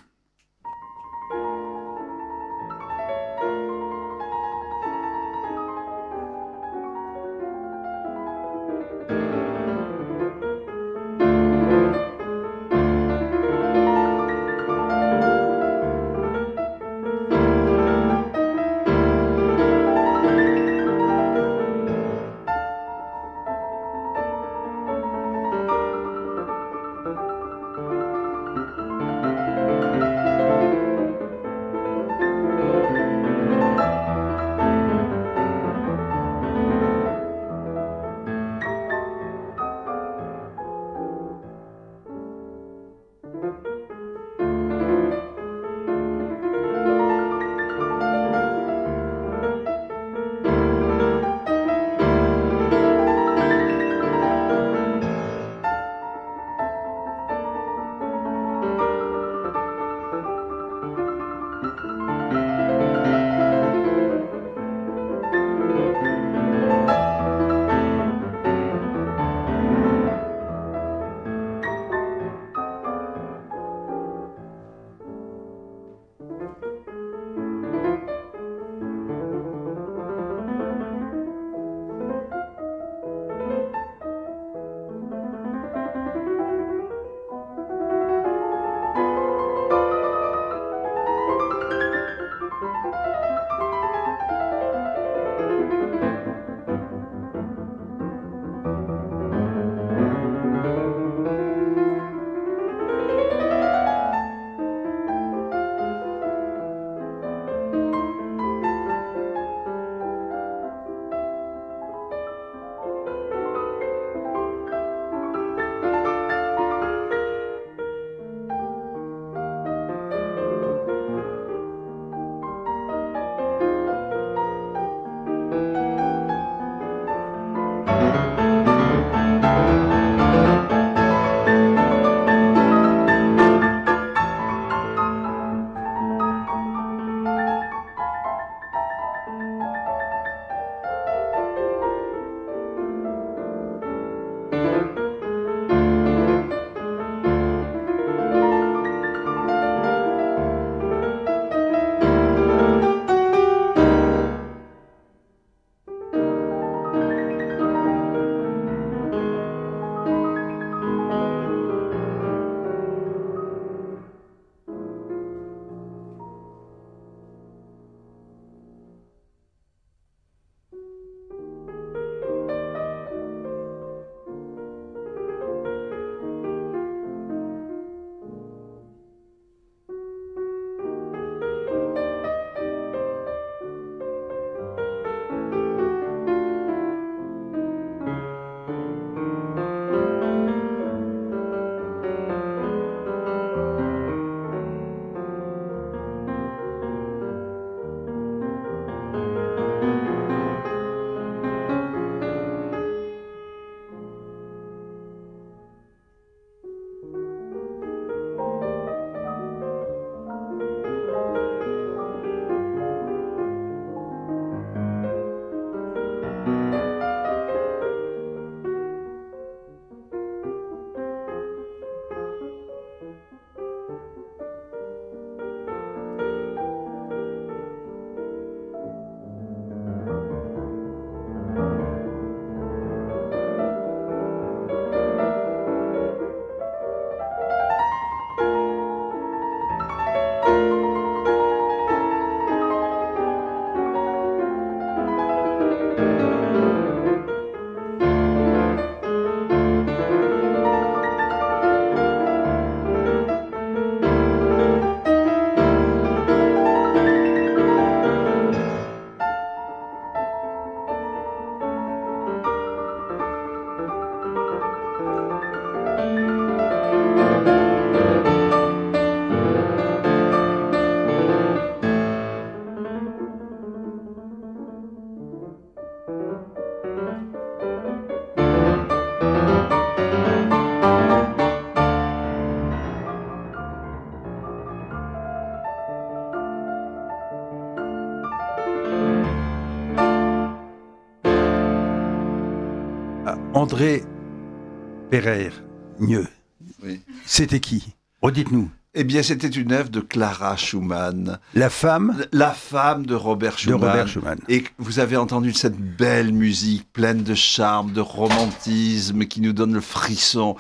André Péraire-Nieux, Oui. c'était qui? Redites-nous. Eh bien, c'était une œuvre de Clara Schumann. La femme de Robert Schumann. Et vous avez entendu cette belle musique pleine de charme, de romantisme qui nous donne le frisson.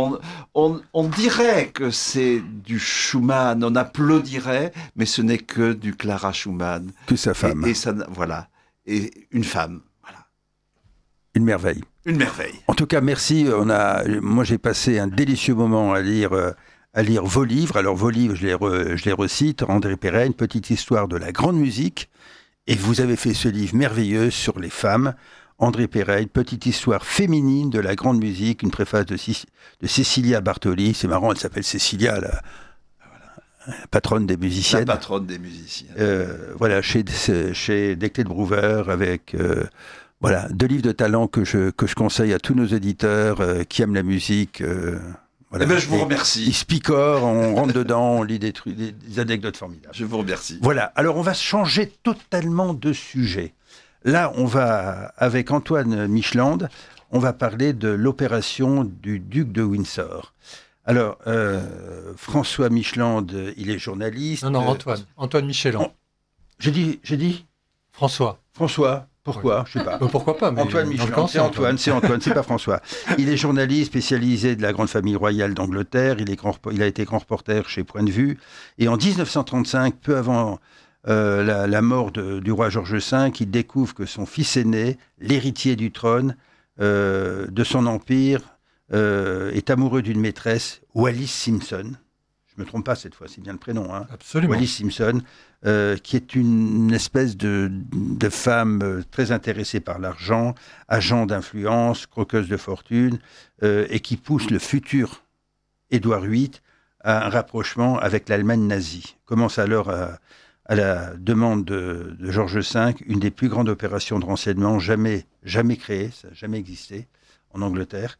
On dirait que c'est du Schumann, on applaudirait, mais ce n'est que du Clara Schumann. Que sa femme. Et ça, voilà. Et une femme. Voilà. Une merveille. Une merveille. En tout cas, merci. Moi, j'ai passé un délicieux moment à lire vos livres. Alors, vos livres, je les recite. André Péraire, une petite histoire de la grande musique. Et vous avez fait ce livre merveilleux sur les femmes. André Péraire, une petite histoire féminine de la grande musique. Une préface de Cécilia Bartoli. C'est marrant, elle s'appelle Cécilia, la patronne des musiciennes. La patronne des musiciens. Voilà, chez Declet de Brouwer, avec... voilà, 2 livres de talent que je conseille à tous nos éditeurs qui aiment la musique. Voilà. Eh bien, je vous remercie. Ils se picorent, on rentre dedans, on lit des trucs, des anecdotes formidables. Je vous remercie. Voilà, alors on va changer totalement de sujet. Là, on va, avec Antoine Micheland, on va parler de l'opération du duc de Windsor. Alors, François Micheland, il est journaliste. Non, Antoine Micheland. J'ai dit François. Pourquoi? Je sais pas. Pourquoi pas, mais Antoine Micheland, c'est Antoine, c'est pas François. Il est journaliste spécialisé de la grande famille royale d'Angleterre. Il a été grand reporter chez Point de Vue. Et en 1935, peu avant la mort du roi George V, il découvre que son fils aîné, l'héritier du trône de son empire, est amoureux d'une maîtresse, Wallis Simpson. Je me trompe pas cette fois, c'est bien le prénom. Hein. Absolument. Wallis Simpson, qui est une espèce de femme très intéressée par l'argent, agent d'influence, croqueuse de fortune, et qui pousse le futur Édouard VIII à un rapprochement avec l'Allemagne nazie. Commence alors à la demande de George V, une des plus grandes opérations de renseignement jamais créées, ça n'a jamais existé en Angleterre.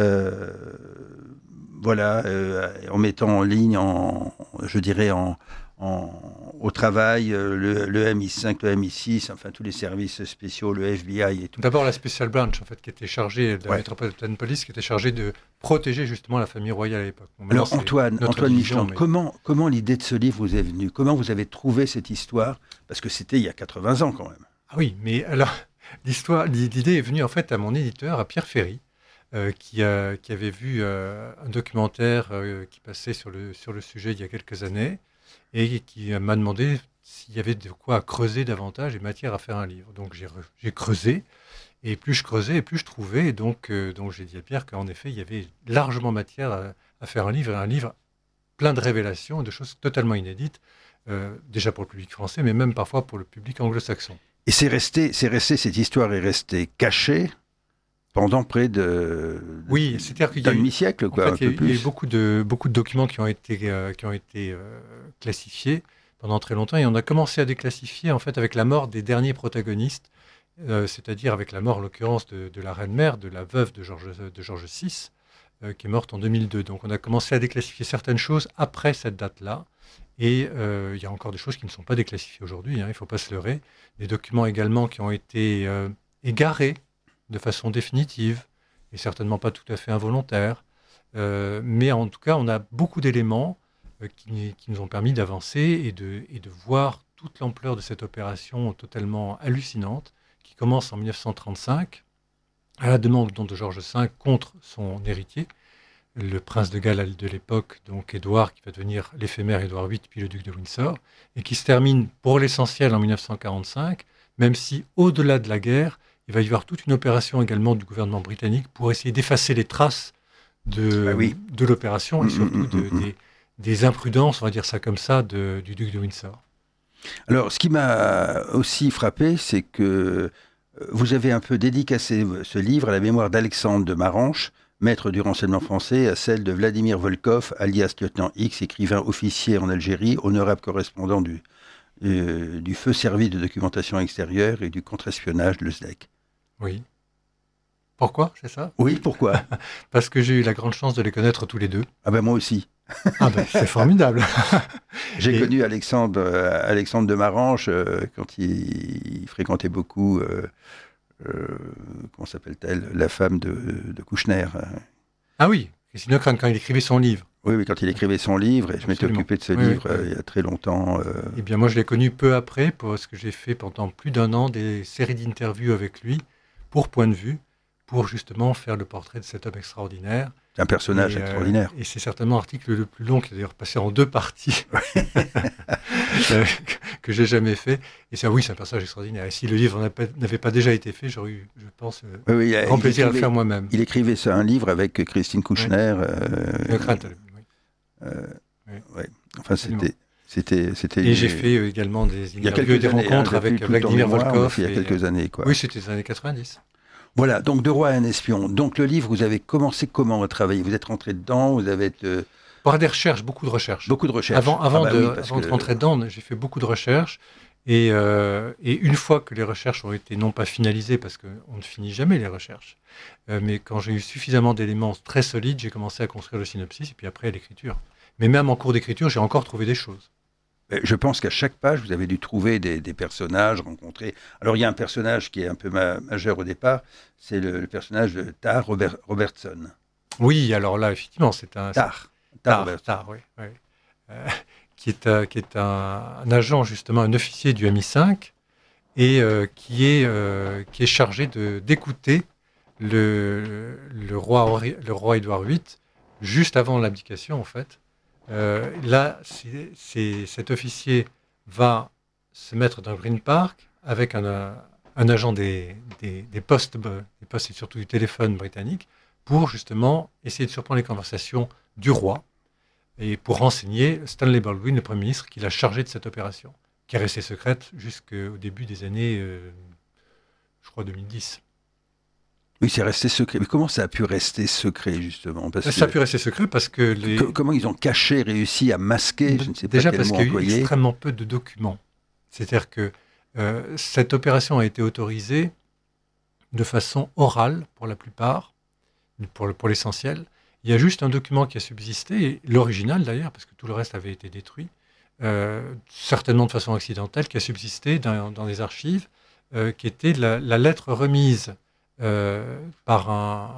Voilà, en mettant en ligne, au travail, le MI5, le MI6, enfin tous les services spéciaux, le FBI et tout. D'abord la Special Branch, en fait, qui était chargée, de la Metropolitan Police, qui était chargée de protéger justement la famille royale à l'époque. Bon, alors Antoine Micheland, comment l'idée de ce livre vous est venue? Comment vous avez trouvé cette histoire? Parce que c'était il y a 80 ans quand même. Ah oui, mais alors, l'idée est venue en fait à mon éditeur, à Pierre Ferry, qui avait vu un documentaire qui passait sur le sujet il y a quelques années et qui m'a demandé s'il y avait de quoi creuser davantage et matière à faire un livre. Donc j'ai creusé, et plus je creusais et plus je trouvais, et donc j'ai dit à Pierre qu'en effet il y avait largement matière à faire un livre plein de révélations et de choses totalement inédites, déjà pour le public français, mais même parfois pour le public anglo-saxon. Et cette histoire est restée cachée pendant près de demi-siècle, quoi. En fait, il y a eu beaucoup de documents qui ont été classifiés pendant très longtemps, et on a commencé à déclassifier en fait avec la mort des derniers protagonistes, c'est-à-dire avec la mort en l'occurrence de la reine-mère, de la veuve de George VI, qui est morte en 2002. Donc on a commencé à déclassifier certaines choses après cette date-là, et il y a encore des choses qui ne sont pas déclassifiées aujourd'hui, hein, il ne faut pas se leurrer. Des documents également qui ont été égarés de façon définitive, et certainement pas tout à fait involontaire. Mais en tout cas, on a beaucoup d'éléments qui nous ont permis d'avancer et de voir toute l'ampleur de cette opération totalement hallucinante, qui commence en 1935, à la demande de George V contre son héritier, le prince de Galles de l'époque, donc Édouard, qui va devenir l'éphémère Édouard VIII, puis le duc de Windsor, et qui se termine pour l'essentiel en 1945, même si, au-delà de la guerre, il va y avoir toute une opération également du gouvernement britannique pour essayer d'effacer les traces de l'opération et surtout des imprudences, on va dire ça comme ça, du duc de Windsor. Alors, ce qui m'a aussi frappé, c'est que vous avez un peu dédicacé ce livre à la mémoire d'Alexandre de Maranche, maître du renseignement français, à celle de Vladimir Volkov, alias lieutenant X, écrivain officier en Algérie, honorable correspondant du feu service de documentation extérieure et du contre-espionnage de l'ESDEC. Oui. Pourquoi, c'est ça? Oui, pourquoi? Parce que j'ai eu la grande chance de les connaître tous les deux. Ah ben moi aussi. Ah ben c'est formidable. J'ai connu Alexandre de Maranche quand il fréquentait beaucoup comment s'appelle-t-elle, la femme de Kouchner. Ah oui, Christine Ockrent, quand il écrivait son livre. Oui, quand il écrivait son livre, et je m'étais occupé de ce livre il y a très longtemps. Eh bien, moi, je l'ai connu peu après, parce que j'ai fait pendant plus d'1 an des séries d'interviews avec lui, pour Point de vue, pour justement faire le portrait de cet homme extraordinaire. C'est un personnage extraordinaire. Et c'est certainement l'article le plus long, qui est d'ailleurs passé en 2 parties, que j'ai jamais fait. Et ça, oui, c'est un personnage extraordinaire. Et si le livre n'avait pas déjà été fait, j'aurais eu, je pense, grand plaisir à le faire moi-même. Il écrivait un livre avec Christine Kouchner. Enfin, c'était. Et j'ai fait également des interviews et des rencontres avec Vladimir Volkov. Il y a quelques années, quoi. Oui, c'était les années 90. Voilà, donc De Roi à un espion. Donc le livre, vous avez commencé comment à travailler? Vous êtes rentré dedans, vous avez... Par des recherches, beaucoup de recherches. Beaucoup de recherches. Avant de rentrer dedans, j'ai fait beaucoup de recherches. Et une fois que les recherches ont été non pas finalisées, parce qu'on ne finit jamais les recherches, mais quand j'ai eu suffisamment d'éléments très solides, j'ai commencé à construire le synopsis et puis après l'écriture. Mais même en cours d'écriture, j'ai encore trouvé des choses. Je pense qu'à chaque page, vous avez dû trouver des personnages rencontrés. Alors, il y a un personnage qui est un peu majeur au départ, c'est le personnage de Tar Robertson. Oui, alors là, effectivement, c'est un... Tar, oui. Qui est un agent, justement, un officier du MI5, et qui est chargé d'écouter le roi Édouard VIII, juste avant l'abdication, en fait. Là, cet officier va se mettre dans le Green Park avec un agent des postes et surtout du téléphone britannique pour justement essayer de surprendre les conversations du roi et pour renseigner Stanley Baldwin, le Premier ministre, qui l'a chargé de cette opération, qui est restée secrète jusqu'au début des années, je crois, 2010. Oui, c'est resté secret. Mais comment ça a pu rester secret, justement? Ça a pu rester secret parce que... Comment ils ont réussi à masquer, je ne sais pas quel mot employer. Déjà parce qu'il y a eu extrêmement peu de documents. C'est-à-dire que cette opération a été autorisée de façon orale, pour la plupart, pour l'essentiel. Il y a juste un document qui a subsisté, l'original d'ailleurs, parce que tout le reste avait été détruit, certainement de façon accidentelle, qui a subsisté dans les archives, qui était la lettre remise par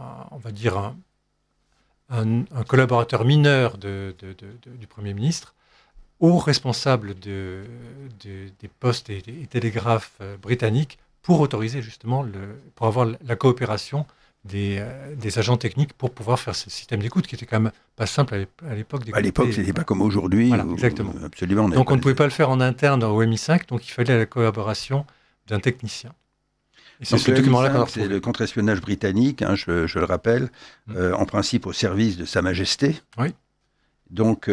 un collaborateur mineur du Premier ministre au responsable des postes et télégraphes britanniques pour autoriser justement, pour avoir la coopération des agents techniques pour pouvoir faire ce système d'écoute qui était quand même pas simple à l'époque. À l'époque, ce n'était pas comme aujourd'hui. Voilà, exactement. Absolument. Donc on ne pouvait pas le faire en interne au MI5, donc il fallait la collaboration d'un technicien. Et c'est ce document-là qu'on a retrouvé. C'est le contre-espionnage britannique, hein, je le rappelle, en principe au service de Sa Majesté. Oui. Donc,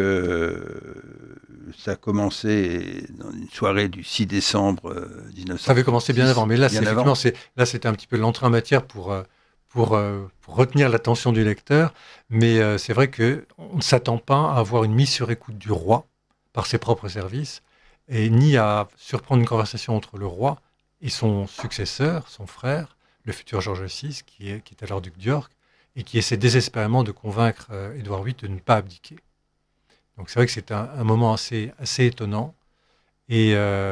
ça a commencé dans une soirée du 6 décembre 1900. Ça avait commencé bien avant, mais là, c'était un petit peu l'entrée en matière pour retenir l'attention du lecteur. Mais c'est vrai qu'on ne s'attend pas à avoir une mise sur écoute du roi par ses propres services, et ni à surprendre une conversation entre le roi et son successeur, son frère, le futur George VI, qui est alors duc d'York, et qui essaie désespérément de convaincre Édouard VIII de ne pas abdiquer. Donc c'est vrai que c'est un moment assez étonnant, et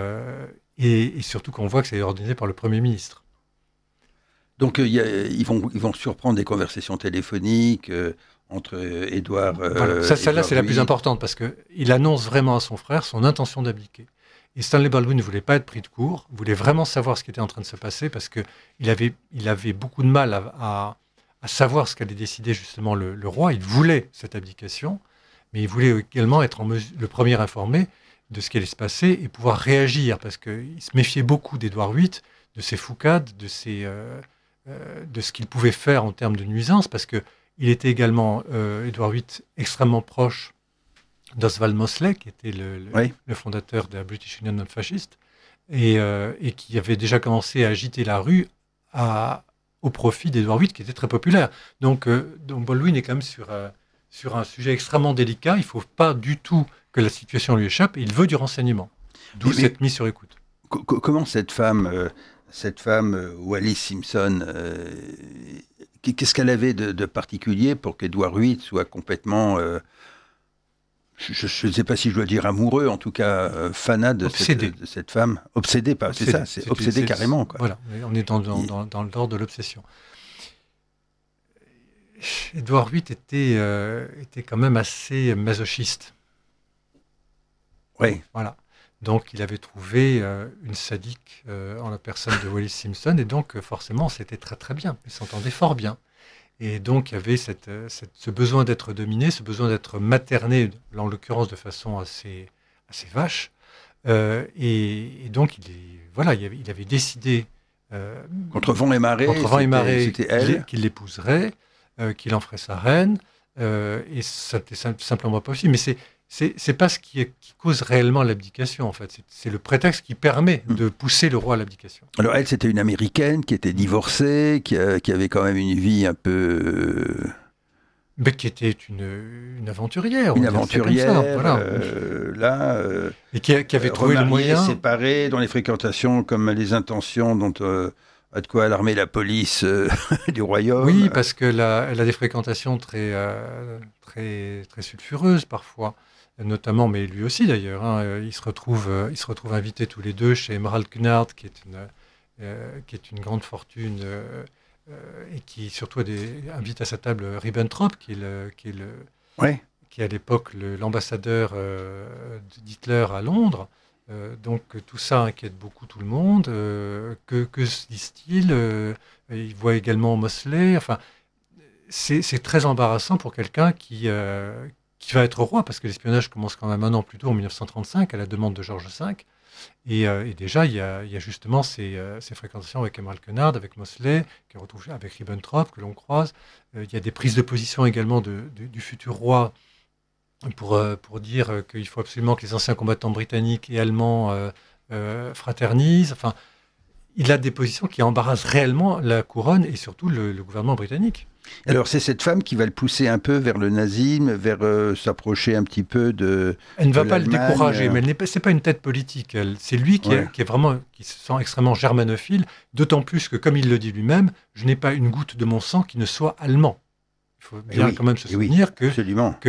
surtout qu'on voit que c'est organisé par le Premier ministre. Donc ils vont surprendre des conversations téléphoniques entre Édouard... Voilà. Celle-là, c'est la plus importante, parce qu'il annonce vraiment à son frère son intention d'abdiquer. Et Stanley Baldwin ne voulait pas être pris de court, voulait vraiment savoir ce qui était en train de se passer, parce qu'il avait beaucoup de mal à savoir ce qu'allait décider justement le roi. Il voulait cette abdication, mais il voulait également être le premier informé de ce qui allait se passer et pouvoir réagir, parce qu'il se méfiait beaucoup d'Édouard VIII, de ses foucades, de ce qu'il pouvait faire en termes de nuisance, parce qu'il était également, Édouard VIII, extrêmement proche d'Oswald Mosley, qui était le fondateur de la British Union non-fasciste, et qui avait déjà commencé à agiter la rue au profit d'Édouard VIII, qui était très populaire. Donc Baldwin est quand même sur un sujet extrêmement délicat. Il ne faut pas du tout que la situation lui échappe, et il veut du renseignement. D'où cette mise sur écoute. Comment cette femme Wallis Simpson, qu'est-ce qu'elle avait de particulier pour qu'Édouard VIII soit complètement... je ne sais pas si je dois dire amoureux, en tout cas fanat de cette femme. Obsédé, c'est ça, c'est obsédé carrément. Quoi. Voilà, on est dans l'ordre de l'obsession. Édouard VIII était quand même assez masochiste. Oui. Voilà. Donc, il avait trouvé une sadique en la personne de Wallis Simpson, et donc, forcément, c'était très, très bien. Ils s'entendaient fort bien. Et donc, il y avait ce besoin d'être dominé, ce besoin d'être materné, là, en l'occurrence, de façon assez vache. Et donc, il avait décidé... contre vent et marée, c'était elle. Qu'il l'épouserait, qu'il en ferait sa reine, et ça n'était simplement pas possible. Mais c'est pas ce qui cause réellement l'abdication, en fait. C'est le prétexte qui permet de pousser le roi à l'abdication. Alors elle, c'était une Américaine qui était divorcée, qui avait quand même une vie un peu... Mais qui était une aventurière. Une aventurière, ça, voilà. Et qui avait trouvé le moyen... séparée, dont les fréquentations comme les intentions dont... a de quoi alarmer la police du royaume. Oui, parce qu'elle a des fréquentations très sulfureuses parfois, notamment, mais lui aussi d'ailleurs. Hein, ils se retrouvent invités tous les deux chez Emerald Cunard, qui est une grande fortune et qui surtout invite à sa table Ribbentrop, qui est à l'époque l'ambassadeur d'Hitler à Londres. Donc tout ça inquiète beaucoup tout le monde. Que se disent-ils Il voit également Mosley. Enfin, c'est très embarrassant pour quelqu'un qui va être roi, parce que l'espionnage commence quand même un an plus tôt, en 1935, à la demande de George V. Et déjà, il y a justement ces fréquentations avec Emerald Cunard, avec Mosley, qui retrouve avec Ribbentrop, que l'on croise. Il y a des prises de position également du futur roi, pour dire qu'il faut absolument que les anciens combattants britanniques et allemands fraternisent. Enfin, il a des positions qui embarrassent réellement la couronne et surtout le gouvernement britannique. Alors c'est cette femme qui va le pousser un peu vers le nazisme, vers s'approcher un petit peu de... Elle ne va pas le décourager, mais c'est pas une tête politique. C'est lui qui se sent extrêmement germanophile, d'autant plus que, comme il le dit lui-même, je n'ai pas une goutte de mon sang qui ne soit allemand. Il faut bien quand même se souvenir que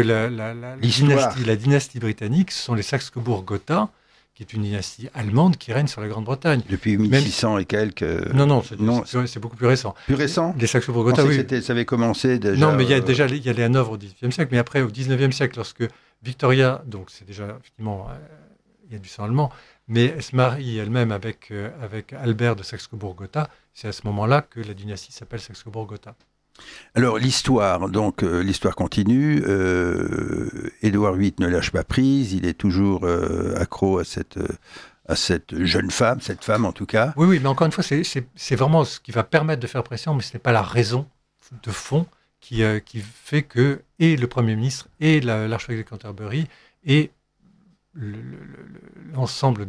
la dynastie britannique, ce sont les Saxe-Cobourg-Gotha, qui est une dynastie allemande qui règne sur la Grande-Bretagne. Depuis 1600 et quelques... Non, c'est beaucoup plus récent. Plus récent ? Les Saxe-Cobourg-Gotha, oui. Ça avait commencé déjà... Non, mais il y a les Hanovre au XVIIIe siècle, mais après, au XIXe siècle, lorsque Victoria, donc c'est déjà, effectivement, il y a du sang allemand, mais elle se marie elle-même avec Albert de Saxe-Cobourg-Gotha, c'est à ce moment-là que la dynastie s'appelle Saxe-Cobourg-Gotha. Alors l'histoire continue. Édouard VIII ne lâche pas prise. Il est toujours accro à cette jeune femme, cette femme en tout cas. Oui, mais encore une fois, c'est vraiment ce qui va permettre de faire pression, mais ce n'est pas la raison de fond qui fait que et le Premier ministre et l'archevêque de Canterbury et l'ensemble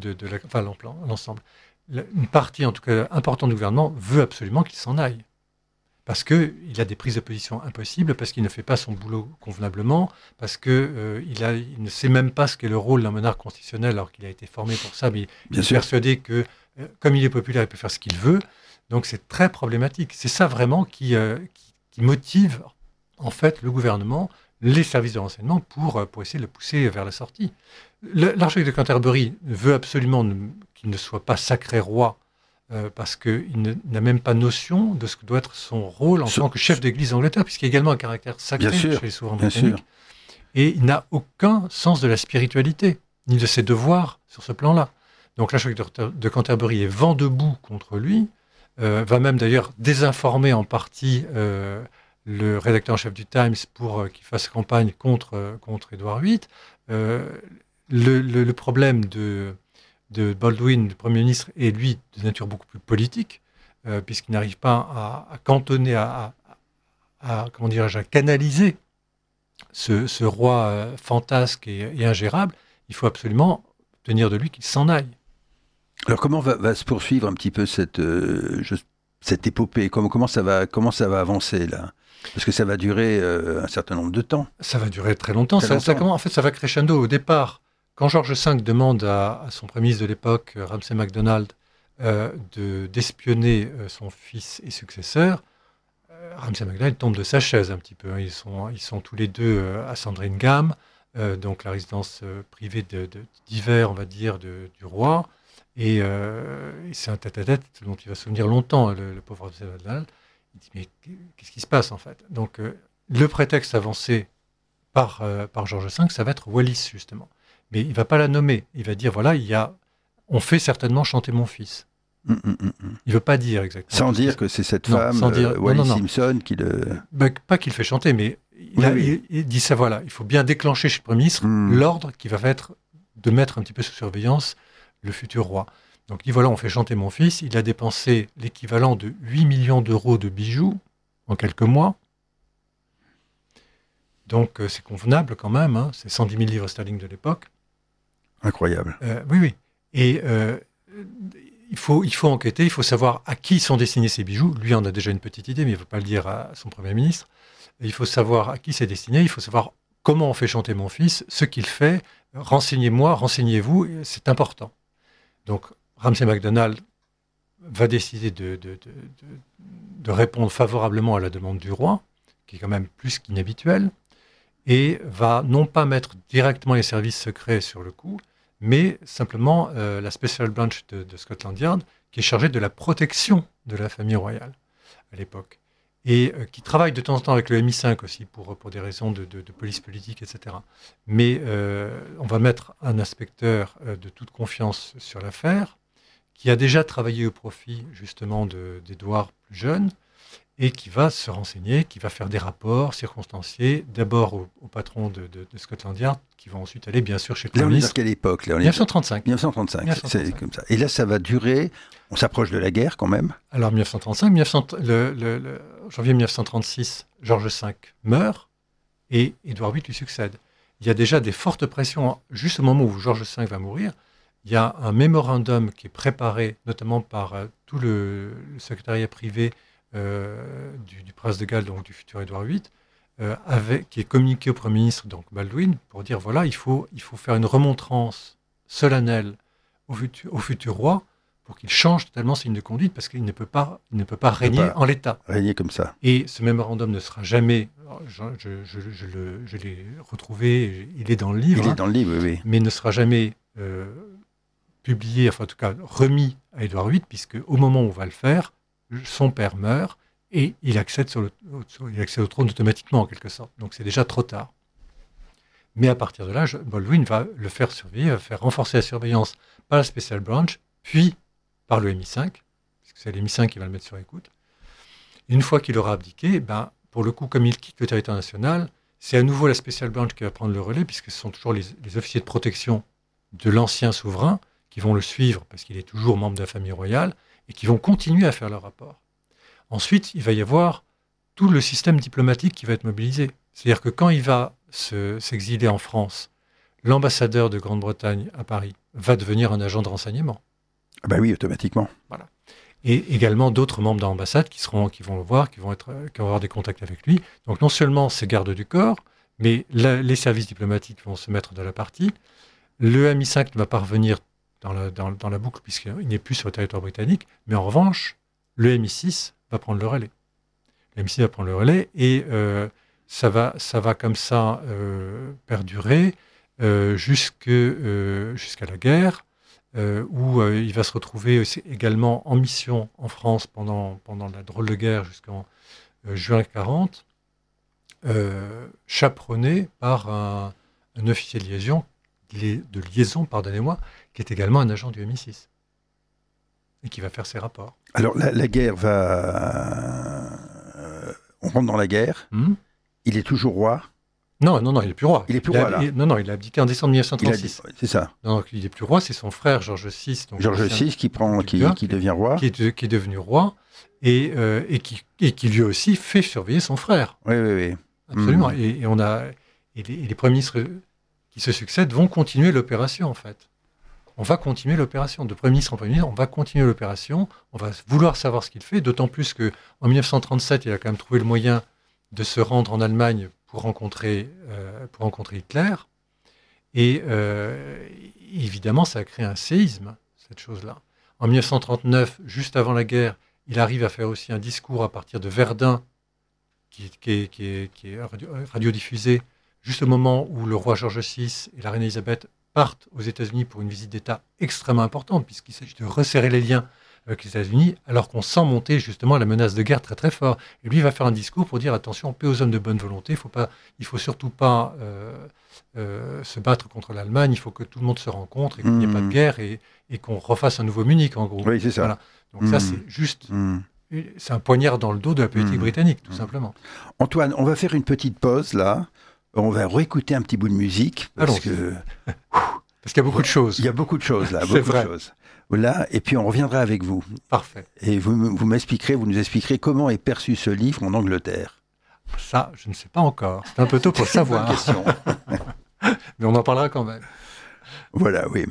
une partie en tout cas importante du gouvernement veut absolument qu'il s'en aille. Parce qu'il a des prises de position impossibles, parce qu'il ne fait pas son boulot convenablement, parce qu'il ne sait même pas ce qu'est le rôle d'un monarque constitutionnel, alors qu'il a été formé pour ça, mais il est persuadé que, comme il est populaire, il peut faire ce qu'il veut. Donc c'est très problématique. C'est ça vraiment qui motive, en fait, le gouvernement, les services de renseignement, pour essayer de le pousser vers la sortie. L'archevêque de Canterbury veut absolument qu'il ne soit pas sacré roi, parce qu'il n'a même pas notion de ce que doit être son rôle en tant que chef d'église d'Angleterre, puisqu'il y a également un caractère sacré chez les souverains britanniques. Et il n'a aucun sens de la spiritualité, ni de ses devoirs sur ce plan-là. Donc l'archevêque de Canterbury est vent debout contre lui, va même d'ailleurs désinformer en partie le rédacteur en chef du Times pour qu'il fasse campagne contre Édouard VIII. Le problème de Baldwin, le Premier ministre, est lui de nature beaucoup plus politique, puisqu'il n'arrive pas à cantonner, à canaliser ce roi fantasque et ingérable. Il faut absolument obtenir de lui qu'il s'en aille. Alors comment va se poursuivre un petit peu cette épopée ? Comment ça va avancer là ? Parce que ça va durer un certain nombre de temps. Ça va durer très longtemps. En fait, ça va crescendo au départ. Quand George V demande à son Premier ministre de l'époque, Ramsay MacDonald, d'espionner son fils et successeur, Ramsay MacDonald tombe de sa chaise un petit peu. Ils sont tous les deux à Sandringham. donc la résidence privée d'hiver, on va dire, du roi. Et c'est un tête-à-tête dont il va se souvenir longtemps, le pauvre Ramsay MacDonald. Il dit, mais qu'est-ce qui se passe en fait? Donc le prétexte avancé par George V, ça va être Wallis, justement. Mais il ne va pas la nommer. Il va dire, voilà, on fait certainement chanter mon fils. Il ne veut pas dire exactement. Sans dire que c'est cette femme, Wallis Simpson, qui le... Pas qu'il fait chanter, mais il dit ça, voilà. Il faut bien déclencher chez le Premier ministre l'ordre qui va être de mettre un petit peu sous surveillance le futur roi. Donc il dit, voilà, on fait chanter mon fils. Il a dépensé l'équivalent de 8 millions d'euros de bijoux en quelques mois. Donc c'est convenable quand même, hein. C'est 110 000 livres sterling de l'époque. Incroyable. Oui. Et il faut enquêter, il faut savoir à qui sont destinés ces bijoux. Lui en a déjà une petite idée, mais il ne veut pas le dire à son Premier ministre. Et il faut savoir à qui c'est destiné, il faut savoir comment on fait chanter mon fils, ce qu'il fait. Renseignez-moi, renseignez-vous, c'est important. Donc Ramsay MacDonald va décider de répondre favorablement à la demande du roi, qui est quand même plus qu'inhabituelle, et va non pas mettre directement les services secrets sur le coup, mais simplement la Special Branch de Scotland Yard, qui est chargée de la protection de la famille royale à l'époque, et qui travaille de temps en temps avec le MI5 aussi, pour des raisons de police politique, etc. Mais on va mettre un inspecteur de toute confiance sur l'affaire, qui a déjà travaillé au profit justement d'Édouard plus jeune, et qui va se renseigner, qui va faire des rapports circonstanciés, d'abord au patron de Scotland Yard, qui va ensuite aller bien sûr chez le Premier ministre. Quelle époque 1935. 1935, c'est comme ça. Et là, ça va durer, on s'approche de la guerre quand même. Alors 1935, janvier 1936, George V meurt, et Édouard VIII lui succède. Il y a déjà des fortes pressions, juste au moment où George V va mourir. Il y a un mémorandum qui est préparé, notamment par tout le secrétariat privé du prince de Galles, donc du futur Édouard VIII, qui est communiqué au Premier ministre, donc Baldwin, pour dire, voilà, il faut faire une remontrance solennelle au futur roi pour qu'il change totalement ses lignes de conduite, parce qu'il ne peut pas régner en l'état. Régner comme ça. Et ce mémorandum ne sera jamais, je l'ai retrouvé, il est dans le livre. Il est dans le livre, oui. Mais ne sera jamais publié, enfin en tout cas remis à Édouard VIII, puisque au moment où on va le faire, son père meurt et il accède au trône automatiquement en quelque sorte. Donc c'est déjà trop tard. Mais à partir de là, Baldwin va le faire surveiller, va faire renforcer la surveillance par la Special Branch, puis par le MI5, puisque c'est le MI5 qui va le mettre sur écoute. Une fois qu'il aura abdiqué, pour le coup, comme il quitte le territoire national, c'est à nouveau la Special Branch qui va prendre le relais, puisque ce sont toujours les officiers de protection de l'ancien souverain qui vont le suivre, parce qu'il est toujours membre de la famille royale, et qui vont continuer à faire leur rapport. Ensuite, il va y avoir tout le système diplomatique qui va être mobilisé. C'est-à-dire que quand il va s'exiler en France, l'ambassadeur de Grande-Bretagne à Paris va devenir un agent de renseignement. Ah bah oui, automatiquement. Voilà. Et également d'autres membres de l'ambassade qui vont le voir, qui vont avoir des contacts avec lui. Donc non seulement ses gardes du corps, mais les services diplomatiques vont se mettre de la partie. Le MI5 ne va pas revenir dans la boucle, puisqu'il n'est plus sur le territoire britannique, mais en revanche, le MI6 va prendre le relais. Le MI6 va prendre le relais, et ça va comme ça perdurer jusqu'à la guerre, où il va se retrouver aussi également en mission en France pendant la drôle de guerre jusqu'en juin 40, chaperonné par un officier de liaison, qui est également un agent du MI6 et qui va faire ses rapports. Alors la guerre va... on rentre dans la guerre. Il est toujours roi. Non, il n'est plus roi. Il est plus roi, là. Il a abdiqué en décembre 1936. C'est ça. Non, il n'est plus roi, c'est son frère George VI. George VI qui devient roi. Qui est devenu roi et qui lui aussi fait surveiller son frère. Oui. Absolument. Et les premiers ministres qui se succèdent vont continuer l'opération, en fait. On va continuer l'opération. De Premier ministre en Premier ministre, on va continuer l'opération. On va vouloir savoir ce qu'il fait, d'autant plus qu'en 1937, il a quand même trouvé le moyen de se rendre en Allemagne pour rencontrer Hitler. Et évidemment, ça a créé un séisme, cette chose-là. En 1939, juste avant la guerre, il arrive à faire aussi un discours à partir de Verdun, qui est radiodiffusé juste au moment où le roi George VI et la reine Elisabeth partent aux États-Unis pour une visite d'État extrêmement importante, puisqu'il s'agit de resserrer les liens avec les États-Unis, alors qu'on sent monter justement la menace de guerre très très fort. Et lui, il va faire un discours pour dire attention, paix aux hommes de bonne volonté, il faut surtout pas se battre contre l'Allemagne, il faut que tout le monde se rencontre et qu'il n'y ait pas de guerre et qu'on refasse un nouveau Munich, en gros. Oui, c'est ça. Voilà. Donc ça, c'est juste... C'est un poignard dans le dos de la politique britannique, tout simplement. Antoine, on va faire une petite pause, là. On va réécouter un petit bout de musique, parce qu'il y a beaucoup de choses. Il y a beaucoup de choses, là. C'est vrai. Là, et puis on reviendra avec vous. Parfait. Et vous nous expliquerez comment est perçu ce livre en Angleterre. Ça, je ne sais pas encore. C'est un peu tôt pour le savoir. Question. Mais on en parlera quand même. Voilà, oui.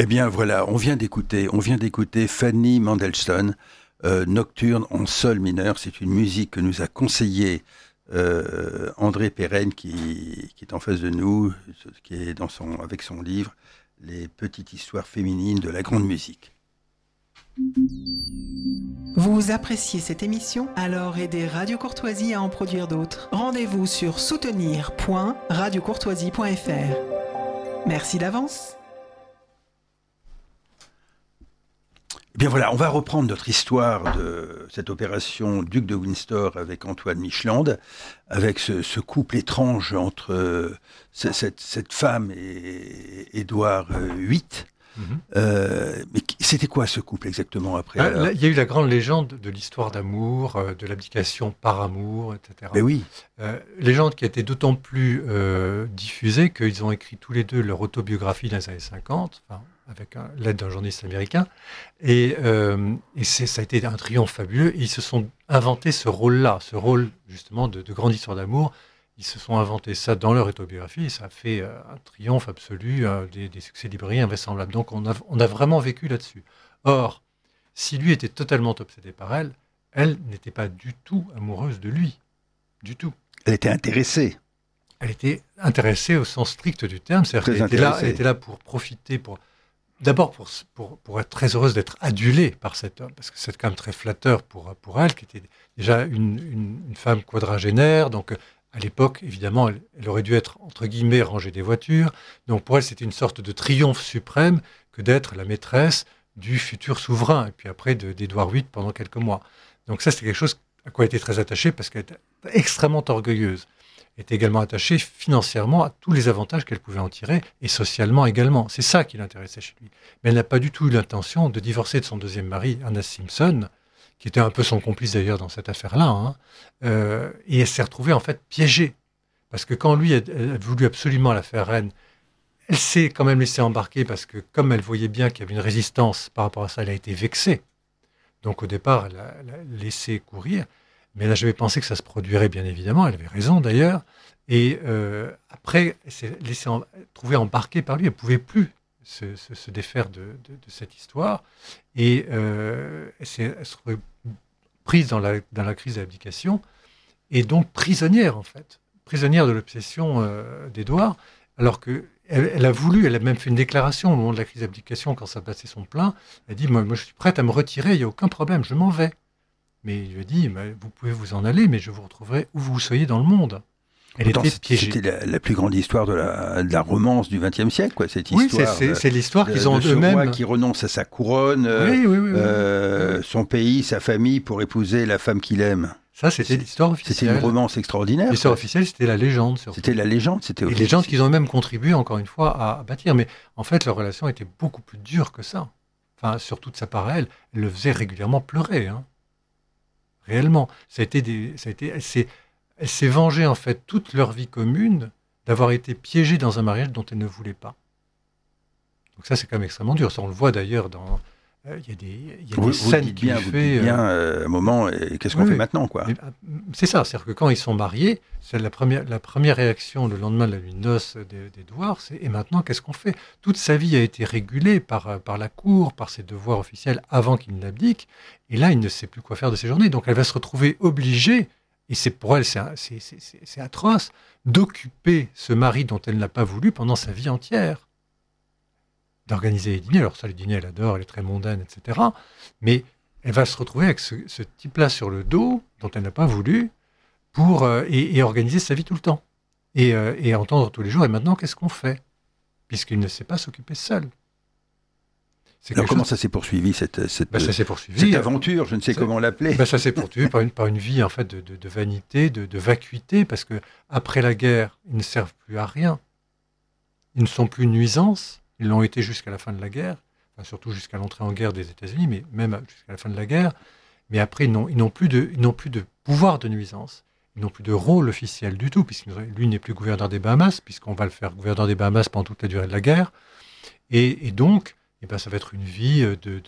Eh bien voilà, on vient d'écouter Fanny Mendelssohn, Nocturne en sol mineur. C'est une musique que nous a conseillée André Perren qui est en face de nous, qui est avec son livre Les petites histoires féminines de la grande musique. Vous appréciez cette émission? Alors aidez Radio Courtoisie à en produire d'autres. Rendez-vous sur soutenir.radiocourtoisie.fr. Merci d'avance. Eh bien voilà, on va reprendre notre histoire de cette opération Duc de Windsor avec Antoine Micheland, avec ce couple étrange entre cette femme et Édouard VIII. Mais c'était quoi ce couple exactement après? Là, il y a eu la grande légende de l'histoire d'amour, de l'abdication par amour, etc. Mais oui. Légende qui a été d'autant plus diffusée qu'ils ont écrit tous les deux leur autobiographie dans les années 50, avec l'aide d'un journaliste américain, et ça a été un triomphe fabuleux. Et ils se sont inventés ce rôle-là, ce rôle justement de grande histoire d'amour. Ils se sont inventés ça dans leur autobiographie et ça a fait un triomphe absolu, des succès librairies invraisemblables. Donc on a vraiment vécu là-dessus. Or, si lui était totalement obsédé par elle, elle n'était pas du tout amoureuse de lui. Du tout. Elle était intéressée. Elle était intéressée au sens strict du terme. C'est-à-dire qu'elle était là pour profiter, d'abord pour être très heureuse d'être adulée par cet homme, parce que c'est quand même très flatteur pour elle, qui était déjà une femme quadragénaire, donc à l'époque, évidemment, elle aurait dû être, entre guillemets, rangée des voitures. Donc pour elle, c'était une sorte de triomphe suprême que d'être la maîtresse du futur souverain, et puis après d'Édouard VIII pendant quelques mois. Donc ça, c'était quelque chose à quoi elle était très attachée, parce qu'elle était extrêmement orgueilleuse. Elle était également attachée financièrement à tous les avantages qu'elle pouvait en tirer, et socialement également. C'est ça qui l'intéressait chez lui. Mais elle n'a pas du tout eu l'intention de divorcer de son deuxième mari, Ernest Simpson, qui était un peu son complice d'ailleurs dans cette affaire-là, et elle s'est retrouvée en fait piégée. Parce que quand lui a voulu absolument la faire reine, elle s'est quand même laissée embarquer, parce que comme elle voyait bien qu'il y avait une résistance par rapport à ça, elle a été vexée. Donc au départ, elle a laissé courir, mais elle n'a jamais pensé que ça se produirait, bien évidemment, elle avait raison d'ailleurs, et après, elle s'est laissée trouver embarquée par lui, elle ne pouvait plus se défaire de cette histoire, et elle se trouvait prise dans la crise de l'abdication, et donc prisonnière en fait, prisonnière de l'obsession d'Édouard, alors que elle a même fait une déclaration au moment de la crise d'abdication, quand ça passait son plein. Elle a dit, moi je suis prête à me retirer, il n'y a aucun problème, je m'en vais. Mais il lui a dit, vous pouvez vous en aller, mais je vous retrouverai où vous soyez dans le monde. Elle était piégée. C'était la plus grande histoire de la romance du XXe siècle, quoi, cette histoire. Oui, c'est l'histoire qu'ils ont eux-mêmes. Ce roi qui renonce à sa couronne, son pays, sa famille, pour épouser la femme qu'il aime. Ça, c'était l'histoire officielle. C'était une romance extraordinaire. L'histoire officielle, c'était la légende. Surtout. C'était la légende, c'était officiel. Et légende qu'ils ont même contribué, encore une fois, à bâtir. Mais en fait, leur relation était beaucoup plus dure que ça. Enfin, surtout de sa part, elle le faisait régulièrement pleurer. Réellement. Elle s'est vengée, en fait, toute leur vie commune d'avoir été piégée dans un mariage dont elle ne voulait pas. Donc ça, c'est quand même extrêmement dur. Ça, on le voit d'ailleurs dans... Il y a des scènes qu'il fait... bien un moment, et qu'est-ce qu'on fait maintenant, quoi. C'est ça, c'est-à-dire que quand ils sont mariés, c'est la première réaction le lendemain de la nuit de noces d'Édouard, c'est « Et maintenant, qu'est-ce qu'on fait ?» Toute sa vie a été régulée par la cour, par ses devoirs officiels avant qu'il n'abdique, et là, il ne sait plus quoi faire de ses journées. Donc elle va se retrouver obligée, et pour elle, c'est atroce, d'occuper ce mari dont elle n'a pas voulu pendant sa vie entière. D'organiser les dîners. Alors ça, les dîners, elle adore, elle est très mondaine, etc. Mais elle va se retrouver avec ce type-là sur le dos, dont elle n'a pas voulu, et organiser sa vie tout le temps. Et entendre tous les jours, et maintenant, qu'est-ce qu'on fait? Puisqu'il ne sait pas s'occuper seul. Alors comment ça s'est poursuivi, cette aventure, je ne sais comment l'appeler. Ça s'est poursuivi par une vie en fait, de vanité, de vacuité, parce que après la guerre, ils ne servent plus à rien. Ils ne sont plus nuisance. Ils l'ont été jusqu'à la fin de la guerre, enfin, surtout jusqu'à l'entrée en guerre des États-Unis, mais même jusqu'à la fin de la guerre. Mais après, ils n'ont plus de pouvoir de nuisance. Ils n'ont plus de rôle officiel du tout, puisque lui n'est plus gouverneur des Bahamas, puisqu'on va le faire gouverneur des Bahamas pendant toute la durée de la guerre. Et donc, ça va être une vie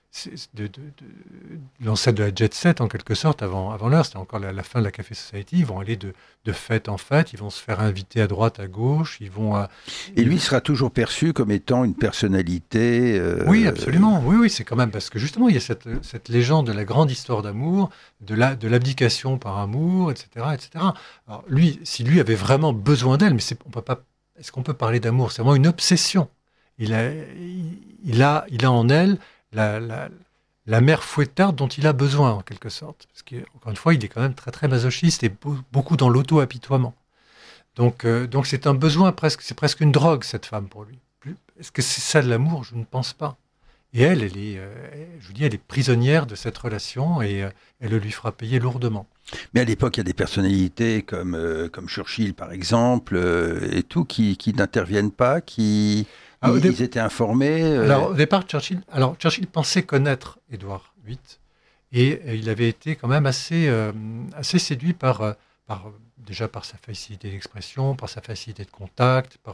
l'ancêtre de la jet set en quelque sorte avant l'heure, c'était encore la fin de la Café Society. Ils vont aller de fête en fête, ils vont se faire inviter à droite, à gauche, Et lui sera toujours perçu comme étant une personnalité. Oui, absolument. Oui, c'est quand même parce que justement il y a cette légende de la grande histoire d'amour, de l'abdication par amour, etc., etc. Alors si lui avait vraiment besoin d'elle, mais est-ce qu'on peut parler d'amour? C'est vraiment une obsession. Il a en elle la mère fouettarde dont il a besoin, en quelque sorte. Parce qu'encore une fois, il est quand même très, très masochiste et beaucoup dans l'auto-apitoiement. Donc c'est un besoin, c'est presque une drogue, cette femme, pour lui. Est-ce que c'est ça de l'amour? Je ne pense pas. Et elle est prisonnière de cette relation et elle le lui fera payer lourdement. Mais à l'époque, il y a des personnalités comme Churchill, par exemple, et tout, qui n'interviennent pas, ils étaient informés. Alors, au départ, Churchill pensait connaître Édouard VIII et il avait été quand même assez séduit déjà par sa facilité d'expression, par sa facilité de contact, par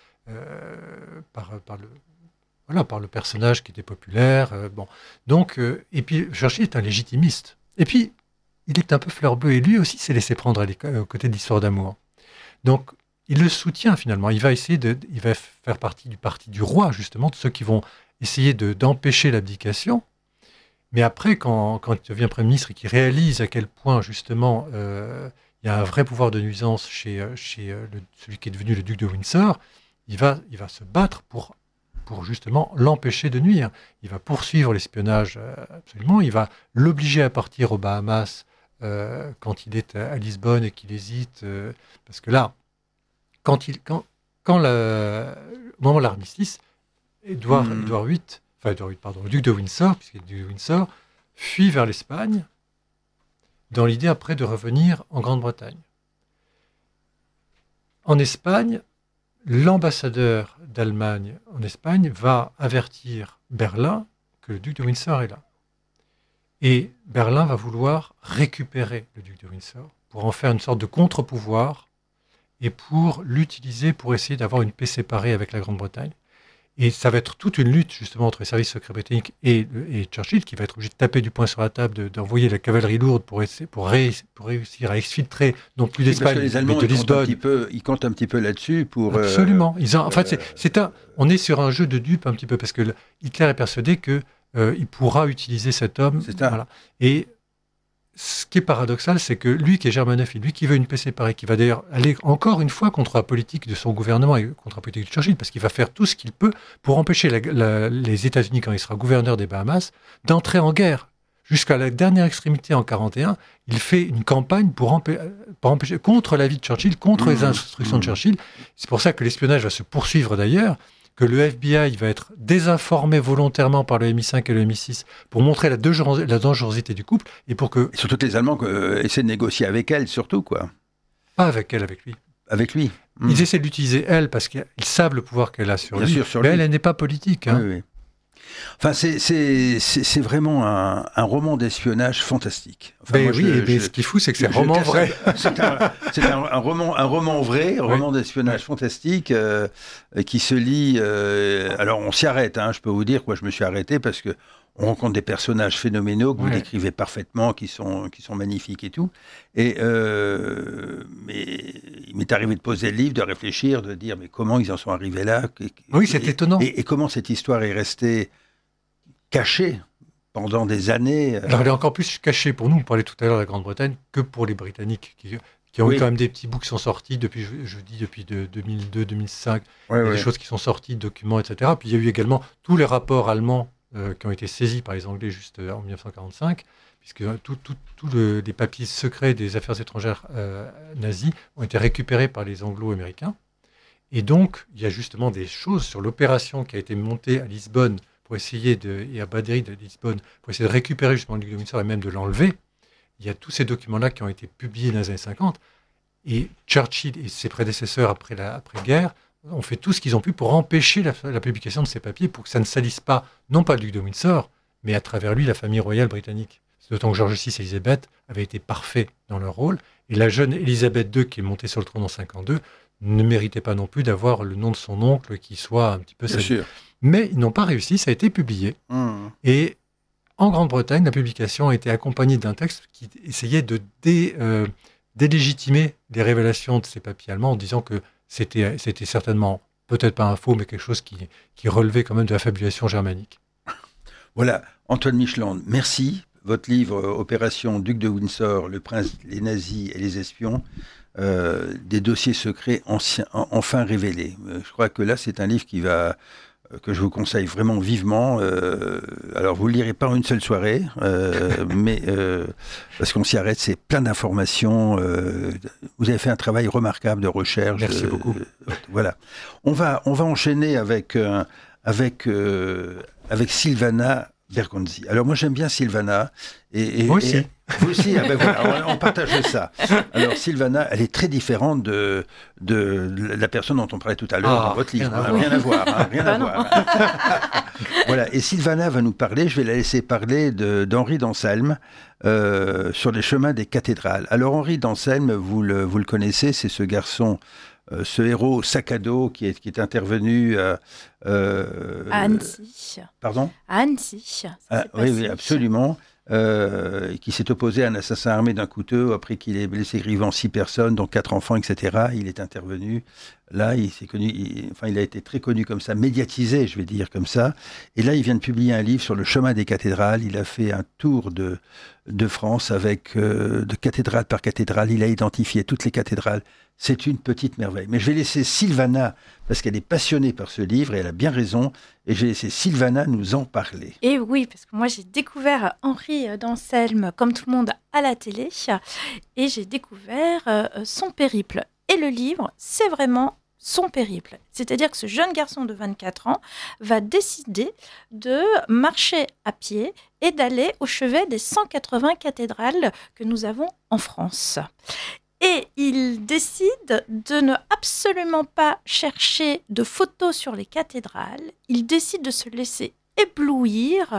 le personnage qui était populaire. Et puis Churchill est un légitimiste. Et puis, il est un peu fleur bleue et lui aussi s'est laissé prendre aux côtés de l'histoire d'amour. Donc, il le soutient finalement. Il va faire partie du parti du roi, justement, de ceux qui vont essayer d'empêcher l'abdication. Mais après, quand il devient Premier ministre et qu'il réalise à quel point, justement, il y a un vrai pouvoir de nuisance chez celui qui est devenu le duc de Windsor, il va se battre pour justement l'empêcher de nuire. Il va poursuivre l'espionnage absolument. Il va l'obliger à partir aux Bahamas quand il est à Lisbonne et qu'il hésite. Parce que là, au moment de l'armistice, le duc de Windsor, puisqu'il est duc de Windsor, fuit vers l'Espagne dans l'idée après de revenir en Grande-Bretagne. En Espagne, l'ambassadeur d'Allemagne en Espagne va avertir Berlin que le duc de Windsor est là. Et Berlin va vouloir récupérer le duc de Windsor pour en faire une sorte de contre-pouvoir et pour l'utiliser pour essayer d'avoir une paix séparée avec la Grande-Bretagne. Et ça va être toute une lutte justement entre les services secrets britanniques et Churchill qui va être obligé de taper du poing sur la table, d'envoyer la cavalerie lourde pour réussir à exfiltrer non plus d'Espagne mais de Lisbonne. Ils comptent un petit peu là-dessus pour... Absolument. On est sur un jeu de dupes un petit peu parce que Hitler est persuadé qu'il pourra utiliser cet homme. Voilà. Et ce qui est paradoxal, c'est que lui qui est germanophile, lui qui veut une paix séparée, qui va d'ailleurs aller encore une fois contre la politique de son gouvernement et contre la politique de Churchill, parce qu'il va faire tout ce qu'il peut pour empêcher les États-Unis, quand il sera gouverneur des Bahamas, d'entrer en guerre. Jusqu'à la dernière extrémité en 1941, il fait une campagne pour empêcher, contre l'avis de Churchill, contre les instructions de Churchill. C'est pour ça que l'espionnage va se poursuivre d'ailleurs, que le FBI va être désinformé volontairement par le MI5 et le MI6 pour montrer la dangerosité du couple et pour que... Et surtout que les Allemands essaient de négocier avec elle, surtout, quoi. Pas avec elle, avec lui. Avec lui. Ils essaient de l'utiliser, elle, parce qu'ils savent le pouvoir qu'elle a sur lui. Mais elle n'est pas politique. Hein. Oui. Enfin, c'est vraiment un roman d'espionnage fantastique. Enfin, ce qui est fou, c'est que c'est un roman vrai. C'est un roman vrai, un roman d'espionnage fantastique qui se lit... alors, on s'y arrête, je peux vous dire. Je me suis arrêté parce que on rencontre des personnages phénoménaux que vous décrivez parfaitement, qui sont magnifiques et tout. Mais il m'est arrivé de poser le livre, de réfléchir, de dire mais comment ils en sont arrivés là. Oui, c'est étonnant. Et comment cette histoire est restée cachée pendant des années. Alors elle est encore plus cachée pour nous, on parlait tout à l'heure de la Grande-Bretagne, que pour les Britanniques, qui ont eu quand même des petits bouts qui sont sortis depuis 2002, 2005. Il y a des choses qui sont sorties, documents, etc. Puis il y a eu également tous les rapports allemands qui ont été saisis par les Anglais juste en 1945, puisque tous les papiers secrets des affaires étrangères nazies ont été récupérés par les Anglo-Américains. Et donc, il y a justement des choses sur l'opération qui a été montée à Lisbonne et à Badri de Lisbonne, pour essayer de récupérer justement le duc de Windsor et même de l'enlever. Il y a tous ces documents-là qui ont été publiés dans les années 50. Et Churchill et ses prédécesseurs après-guerre ont fait tout ce qu'ils ont pu pour empêcher la publication de ces papiers, pour que ça ne salisse pas, non pas le duc de Windsor, mais à travers lui, la famille royale britannique. D'autant que George VI et Élisabeth avaient été parfaits dans leur rôle. Et la jeune Élisabeth II, qui est montée sur le trône en 1952, ne méritait pas non plus d'avoir le nom de son oncle qui soit un petit peu... Bien sûr. Mais ils n'ont pas réussi, ça a été publié. Et En Grande-Bretagne, la publication a été accompagnée d'un texte qui essayait de délégitimer les révélations de ces papiers allemands en disant que c'était certainement, peut-être pas un faux, mais quelque chose qui relevait quand même de la fabulation germanique. Voilà, Antoine Micheland, merci. Votre livre Opération Duc de Windsor, le prince, les nazis et les espions, des dossiers secrets enfin révélés. Je crois que là, c'est un livre que je vous conseille vraiment vivement. Alors, vous ne le lirez pas en une seule soirée, mais parce qu'on s'y arrête, c'est plein d'informations. Vous avez fait un travail remarquable de recherche. Merci beaucoup. Voilà. On va enchaîner avec Sylvana Bergonzi. Alors moi j'aime bien Sylvana. Moi aussi. Vous aussi, voilà, on partage ça. Alors Sylvana, elle est très différente de la personne dont on parlait tout à l'heure dans votre livre. Rien à voir. Voilà, et Sylvana va nous parler, je vais la laisser parler d'Henri d'Anselme sur les chemins des cathédrales. Alors Henri d'Anselme, vous le connaissez, c'est ce garçon, ce héros sac à dos qui est intervenu à Annecy. Pardon ? À Annecy. Oui, absolument. Qui s'est opposé à un assassin armé d'un couteau après qu'il ait blessé grièvement 6 personnes, dont 4 enfants, etc. Il est intervenu. Là, il a été très connu comme ça, médiatisé, je vais dire comme ça. Et là, il vient de publier un livre sur le chemin des cathédrales. Il a fait un tour de France avec de cathédrale par cathédrale. Il a identifié toutes les cathédrales. C'est une petite merveille. Mais je vais laisser Sylvana, parce qu'elle est passionnée par ce livre, et elle a bien raison, et je vais laisser Sylvana nous en parler. Et oui, parce que moi j'ai découvert Henri d'Anselme, comme tout le monde, à la télé, et j'ai découvert son périple. Et le livre, c'est vraiment son périple. C'est-à-dire que ce jeune garçon de 24 ans va décider de marcher à pied et d'aller au chevet des 180 cathédrales que nous avons en France. Et il décide de ne absolument pas chercher de photos sur les cathédrales. Il décide de se laisser éblouir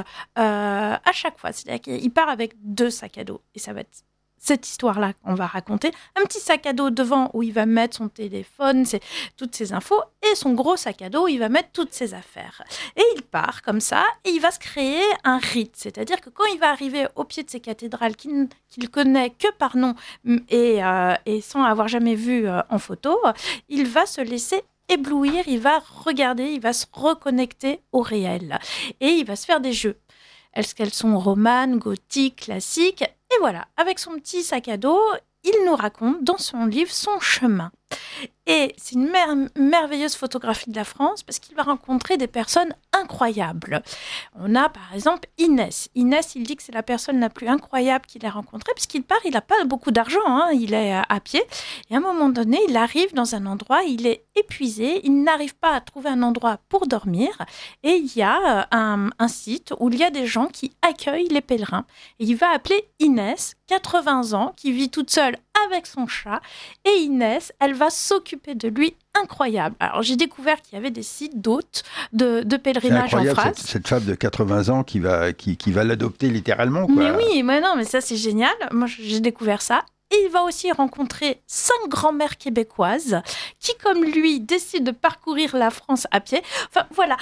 à chaque fois. C'est-à-dire qu'il part avec 2 sacs à dos. Et ça va être cette histoire-là qu'on va raconter. Un petit sac à dos devant où il va mettre son téléphone, toutes ses infos, et son gros sac à dos où il va mettre toutes ses affaires. Et il part comme ça, et il va se créer un rite. C'est-à-dire que quand il va arriver au pied de ces cathédrales qu'il connaît que par nom et sans avoir jamais vu en photo, il va se laisser éblouir, il va regarder, il va se reconnecter au réel. Et il va se faire des jeux. Est-ce qu'elles sont romanes, gothiques, classiques ? Et voilà, avec son petit sac à dos, il nous raconte dans son livre son chemin. Et c'est une merveilleuse photographie de la France parce qu'il va rencontrer des personnes incroyables. On a par exemple Inès. Inès, il dit que c'est la personne la plus incroyable qu'il ait rencontrée parce qu'il part, il n'a pas beaucoup d'argent, il est à pied. Et à un moment donné, il arrive dans un endroit, il est épuisé, il n'arrive pas à trouver un endroit pour dormir. Et il y a un site où il y a des gens qui accueillent les pèlerins. Et il va appeler Inès, 80 ans, qui vit toute seule avec son chat. Et Inès, elle va s'occuper de lui, incroyable. Alors, j'ai découvert qu'il y avait des sites d'hôtes de pèlerinage en France. Cette femme de 80 ans qui va l'adopter littéralement, quoi. Mais oui, mais non, mais ça, c'est génial. Moi, j'ai découvert ça. Et il va aussi rencontrer 5 grand-mères québécoises qui, comme lui, décident de parcourir la France à pied. Enfin, voilà,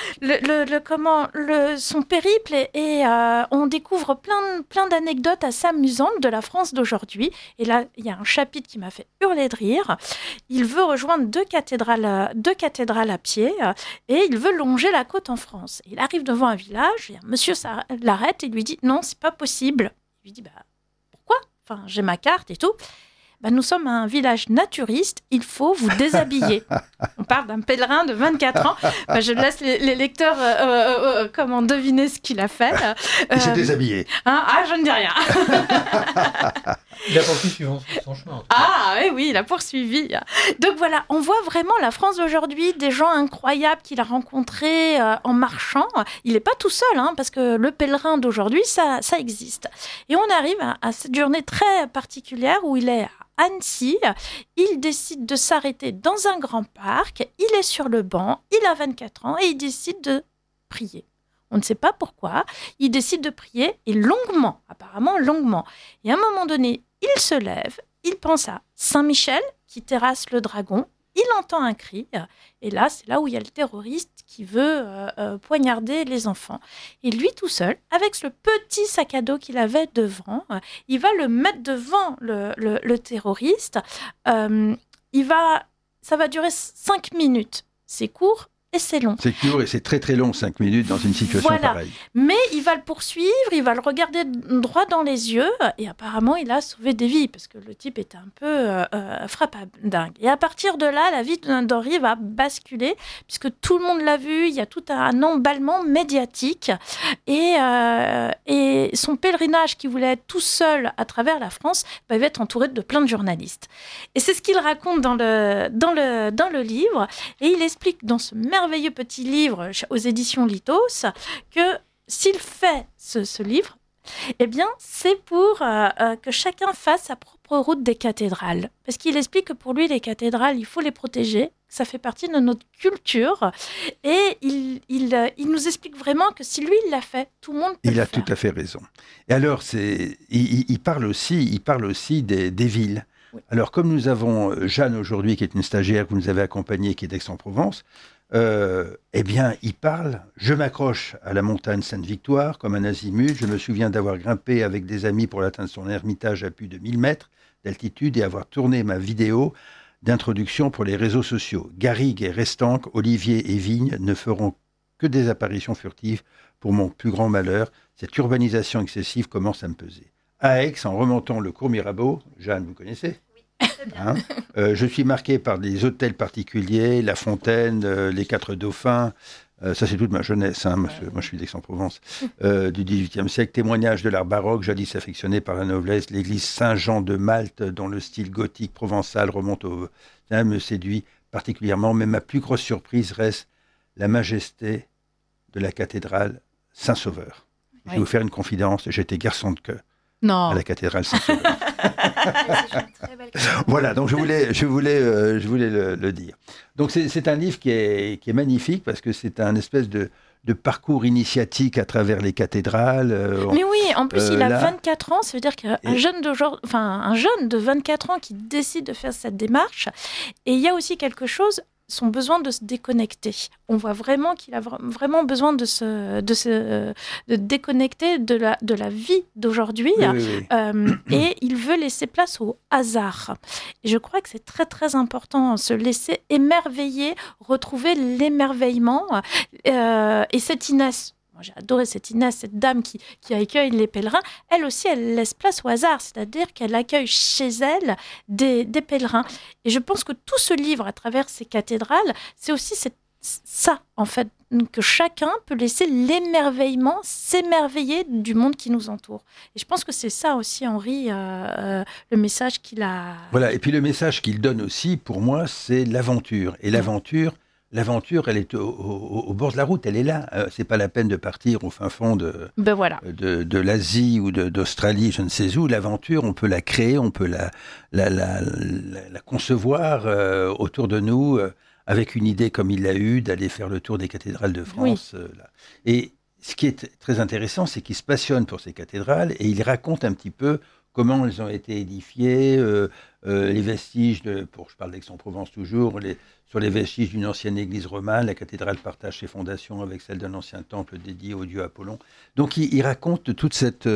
son périple et on découvre plein d'anecdotes assez amusantes de la France d'aujourd'hui. Et là, il y a un chapitre qui m'a fait hurler de rire. Il veut rejoindre 2 cathédrales à pied et il veut longer la côte en France. Il arrive devant un village et un monsieur l'arrête et lui dit « Non, c'est pas possible ». Il lui dit « Pourquoi ? Enfin, j'ai ma carte et tout. Nous sommes un village naturiste, il faut vous déshabiller. On parle d'un pèlerin de 24 ans. Je laisse les lecteurs deviner ce qu'il a fait. Il s'est déshabillé. Je ne dis rien. Il a poursuivi son chemin. Oui, il a poursuivi. Donc voilà, on voit vraiment la France d'aujourd'hui, des gens incroyables qu'il a rencontrés en marchant. Il n'est pas tout seul, parce que le pèlerin d'aujourd'hui, ça existe. Et on arrive à cette journée très particulière où il est à Annecy, il décide de s'arrêter dans un grand parc, il est sur le banc, il a 24 ans et il décide de prier. On ne sait pas pourquoi, il décide de prier et apparemment longuement. Et à un moment donné, il se lève, il pense à Saint-Michel qui terrasse le dragon il entend un cri, et là, c'est là où il y a le terroriste qui veut poignarder les enfants. Et lui, tout seul, avec ce petit sac à dos qu'il avait devant, il va le mettre devant le terroriste. Ça va durer 5 minutes. C'est court. Et c'est long. C'est court et c'est très très long, 5 minutes dans une situation pareille. Mais il va le poursuivre, il va le regarder droit dans les yeux et apparemment il a sauvé des vies parce que le type était un peu frappable, dingue. Et à partir de là, la vie d'Henri va basculer puisque tout le monde l'a vu, il y a tout un emballement médiatique et son pèlerinage qui voulait être tout seul à travers la France va être entouré de plein de journalistes. Et c'est ce qu'il raconte dans le livre et il explique dans ce merveilleux petit livre aux éditions Lithos que s'il fait ce livre, eh bien, c'est pour que chacun fasse sa propre route des cathédrales. Parce qu'il explique que pour lui, les cathédrales, il faut les protéger. Ça fait partie de notre culture. Et il nous explique vraiment que si lui, il l'a fait, tout le monde peut le faire. Il a tout à fait raison. Et alors, il parle aussi des villes. Oui. Alors, comme nous avons Jeanne aujourd'hui, qui est une stagiaire que vous nous avez accompagnée, qui est d'Aix-en-Provence, eh bien, il parle. Je m'accroche à la montagne Sainte-Victoire comme un azimut. Je me souviens d'avoir grimpé avec des amis pour l'atteindre son ermitage à plus de 1000 mètres d'altitude et avoir tourné ma vidéo d'introduction pour les réseaux sociaux. Garrigue et Restanque, Olivier et Vigne ne feront que des apparitions furtives. Pour mon plus grand malheur, cette urbanisation excessive commence à me peser. À Aix, en remontant le cours Mirabeau, Jeanne, vous connaissez ? Hein, je suis marqué par des hôtels particuliers, La Fontaine, les Quatre Dauphins, ça c'est toute ma jeunesse, hein, moi je suis d'Aix-en-Provence, du XVIIIe siècle, témoignage de l'art baroque, jadis affectionné par la noblesse, l'église Saint-Jean de Malte, dont le style gothique provençal remonte me séduit particulièrement, mais ma plus grosse surprise reste la majesté de la cathédrale Saint-Sauveur. Oui. Je vais vous faire une confidence, j'étais garçon de chœur à la cathédrale Saint-Sauveur. Voilà, donc je voulais le dire. Donc c'est un livre qui est magnifique parce que c'est un espèce de parcours initiatique à travers les cathédrales. Mais oui, en plus il a 24 ans, ça veut dire qu'un jeune de 24 ans qui décide de faire cette démarche. Et il y a aussi quelque chose, son besoin de se déconnecter. On voit vraiment qu'il a vraiment besoin de déconnecter de la vie d'aujourd'hui. Oui. Et il veut laisser place au hasard. Et je crois que c'est très, très important, se laisser émerveiller, retrouver l'émerveillement. Et cette Inès, moi, j'ai adoré cette Inès, cette dame qui accueille les pèlerins. Elle aussi, elle laisse place au hasard, c'est-à-dire qu'elle accueille chez elle des pèlerins. Et je pense que tout ce livre, à travers ces cathédrales, c'est aussi ça, en fait, que chacun peut laisser l'émerveillement, s'émerveiller du monde qui nous entoure. Et je pense que c'est ça aussi, Henri, le message qu'il a... Voilà, et puis le message qu'il donne aussi, pour moi, c'est l'aventure. Et L'aventure, elle est au bord de la route, elle est là. C'est pas la peine de partir au fin fond de l'Asie ou d'Australie, je ne sais où. L'aventure, on peut la créer, on peut la concevoir autour de nous, avec une idée comme il l'a eu, d'aller faire le tour des cathédrales de France. Oui. Et ce qui est très intéressant, c'est qu'il se passionne pour ces cathédrales et il raconte un petit peu comment elles ont été édifiées, les vestiges je parle d'Aix-en-Provence toujours, sur les vestiges d'une ancienne église romane. La cathédrale partage ses fondations avec celle d'un ancien temple dédié au dieu Apollon. Donc il raconte toute cette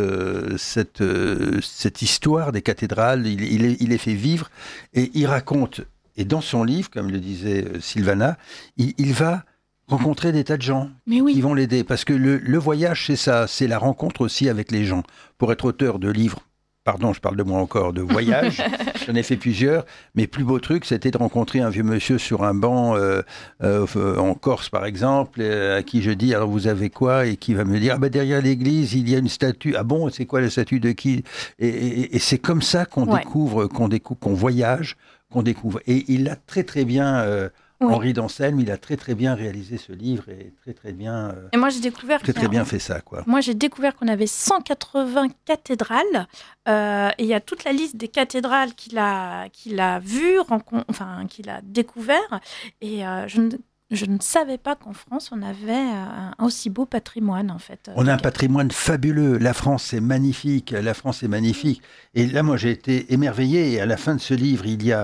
histoire des cathédrales, il les fait vivre, et il raconte, et dans son livre, comme le disait Sylvana, il va rencontrer des tas de gens qui vont l'aider, parce que le voyage, c'est ça, c'est la rencontre aussi avec les gens. Pour être auteur de livres, pardon, je parle de moi encore, de voyage. J'en ai fait plusieurs. Mais plus beau truc, c'était de rencontrer un vieux monsieur sur un banc en Corse, par exemple, à qui je dis, alors vous avez quoi? Et qui va me dire, derrière l'église, il y a une statue. Ah bon, c'est quoi la statue de qui? Et c'est comme ça qu'on découvre, qu'on voyage, qu'on découvre. Et il l'a très, très bien... Henri d'Anselme, il a très très bien réalisé ce livre et très très bien. Et moi j'ai découvert très bien fait ça, quoi. Moi j'ai découvert qu'on avait 180 cathédrales et il y a toute la liste des cathédrales qu'il a vues, qu'il a découvert. Et je ne savais pas qu'en France on avait un aussi beau patrimoine, en fait. On a un patrimoine fabuleux. La France est magnifique. Et là, moi j'ai été émerveillé. Et à la fin de ce livre, il y a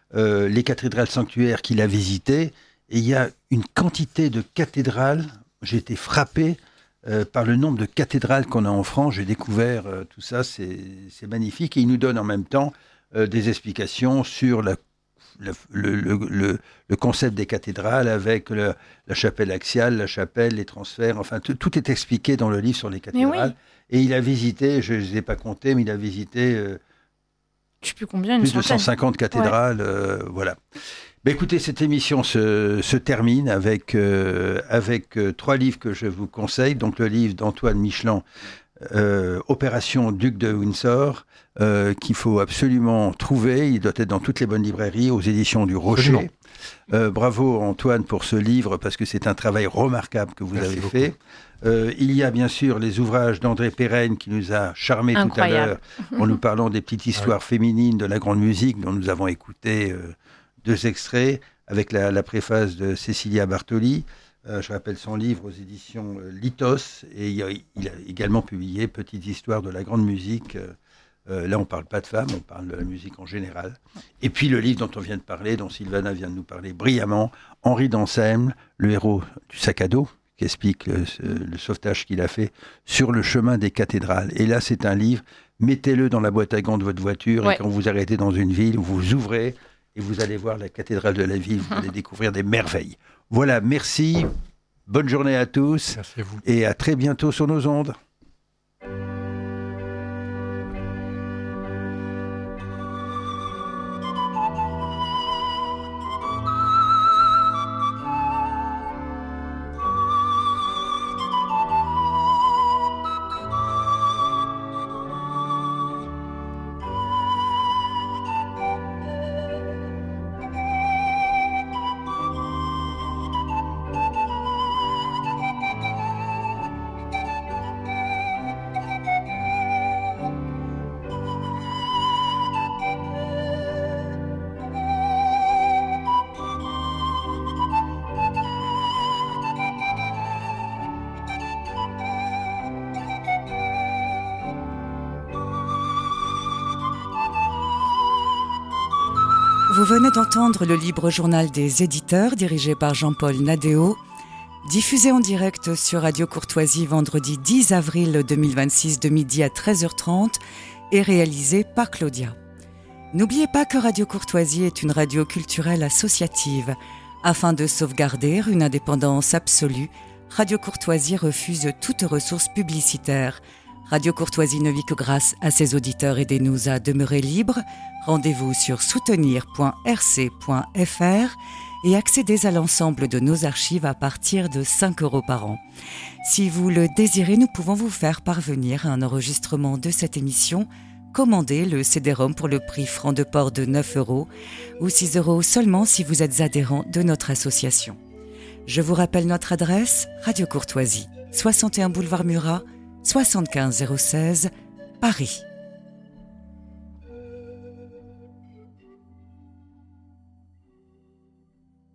les cathédrales sanctuaires qu'il a visitées. Et il y a une quantité de cathédrales. J'ai été frappé par le nombre de cathédrales qu'on a en France. J'ai découvert tout ça, c'est magnifique. Et il nous donne en même temps des explications sur le concept des cathédrales avec la chapelle axiale, la chapelle, les transferts. Enfin, tout est expliqué dans le livre sur les cathédrales. Oui. Et il a visité, je ne les ai pas comptés, mais il a visité je sais plus combien, plus de 150 cathédrales. Voilà. Ben écoutez, cette émission se termine avec 3 livres que je vous conseille. Donc le livre d'Antoine Michelan, Opération Duc de Windsor, qu'il faut absolument trouver. Il doit être dans toutes les bonnes librairies, aux éditions du Rocher. Bravo Antoine pour ce livre, parce que c'est un travail remarquable que vous avez fait. Il y a bien sûr les ouvrages d'André Perrenne qui nous a charmés tout à l'heure en nous parlant des petites histoires féminines de la grande musique dont nous avons écouté 2 extraits avec la préface de Cécilia Bartoli. Je rappelle son livre aux éditions Lithos, et il a également publié Petites histoires de la grande musique. Là, on ne parle pas de femmes, on parle de la musique en général. Et puis le livre dont on vient de parler, dont Sylvana vient de nous parler brillamment, Henri d'Anselme, le héros du sac à dos, qui explique le sauvetage qu'il a fait sur le chemin des cathédrales. Et là, c'est un livre, mettez-le dans la boîte à gants de votre voiture, et quand vous arrêtez dans une ville, vous ouvrez et vous allez voir la cathédrale de la ville, vous allez découvrir des merveilles. Voilà, merci, bonne journée à tous, merci à vous. Et à très bientôt sur nos ondes. Vous venez d'entendre le libre journal des éditeurs dirigé par Jean-Paul Nadéo, diffusé en direct sur Radio Courtoisie vendredi 10 avril 2026 de midi à 13h30 et réalisé par Claudia. N'oubliez pas que Radio Courtoisie est une radio culturelle associative. Afin de sauvegarder une indépendance absolue, Radio Courtoisie refuse toute ressource publicitaire. Radio Courtoisie ne vit que grâce à ses auditeurs. Aidez-nous à demeurer libres. Rendez-vous sur soutenir.rc.fr et accédez à l'ensemble de nos archives à partir de 5 € par an. Si vous le désirez, nous pouvons vous faire parvenir un enregistrement de cette émission. Commandez le CD-ROM pour le prix franc de port de 9 € ou 6 € seulement si vous êtes adhérent de notre association. Je vous rappelle notre adresse, Radio Courtoisie, 61 boulevard Murat, 75 016, Paris.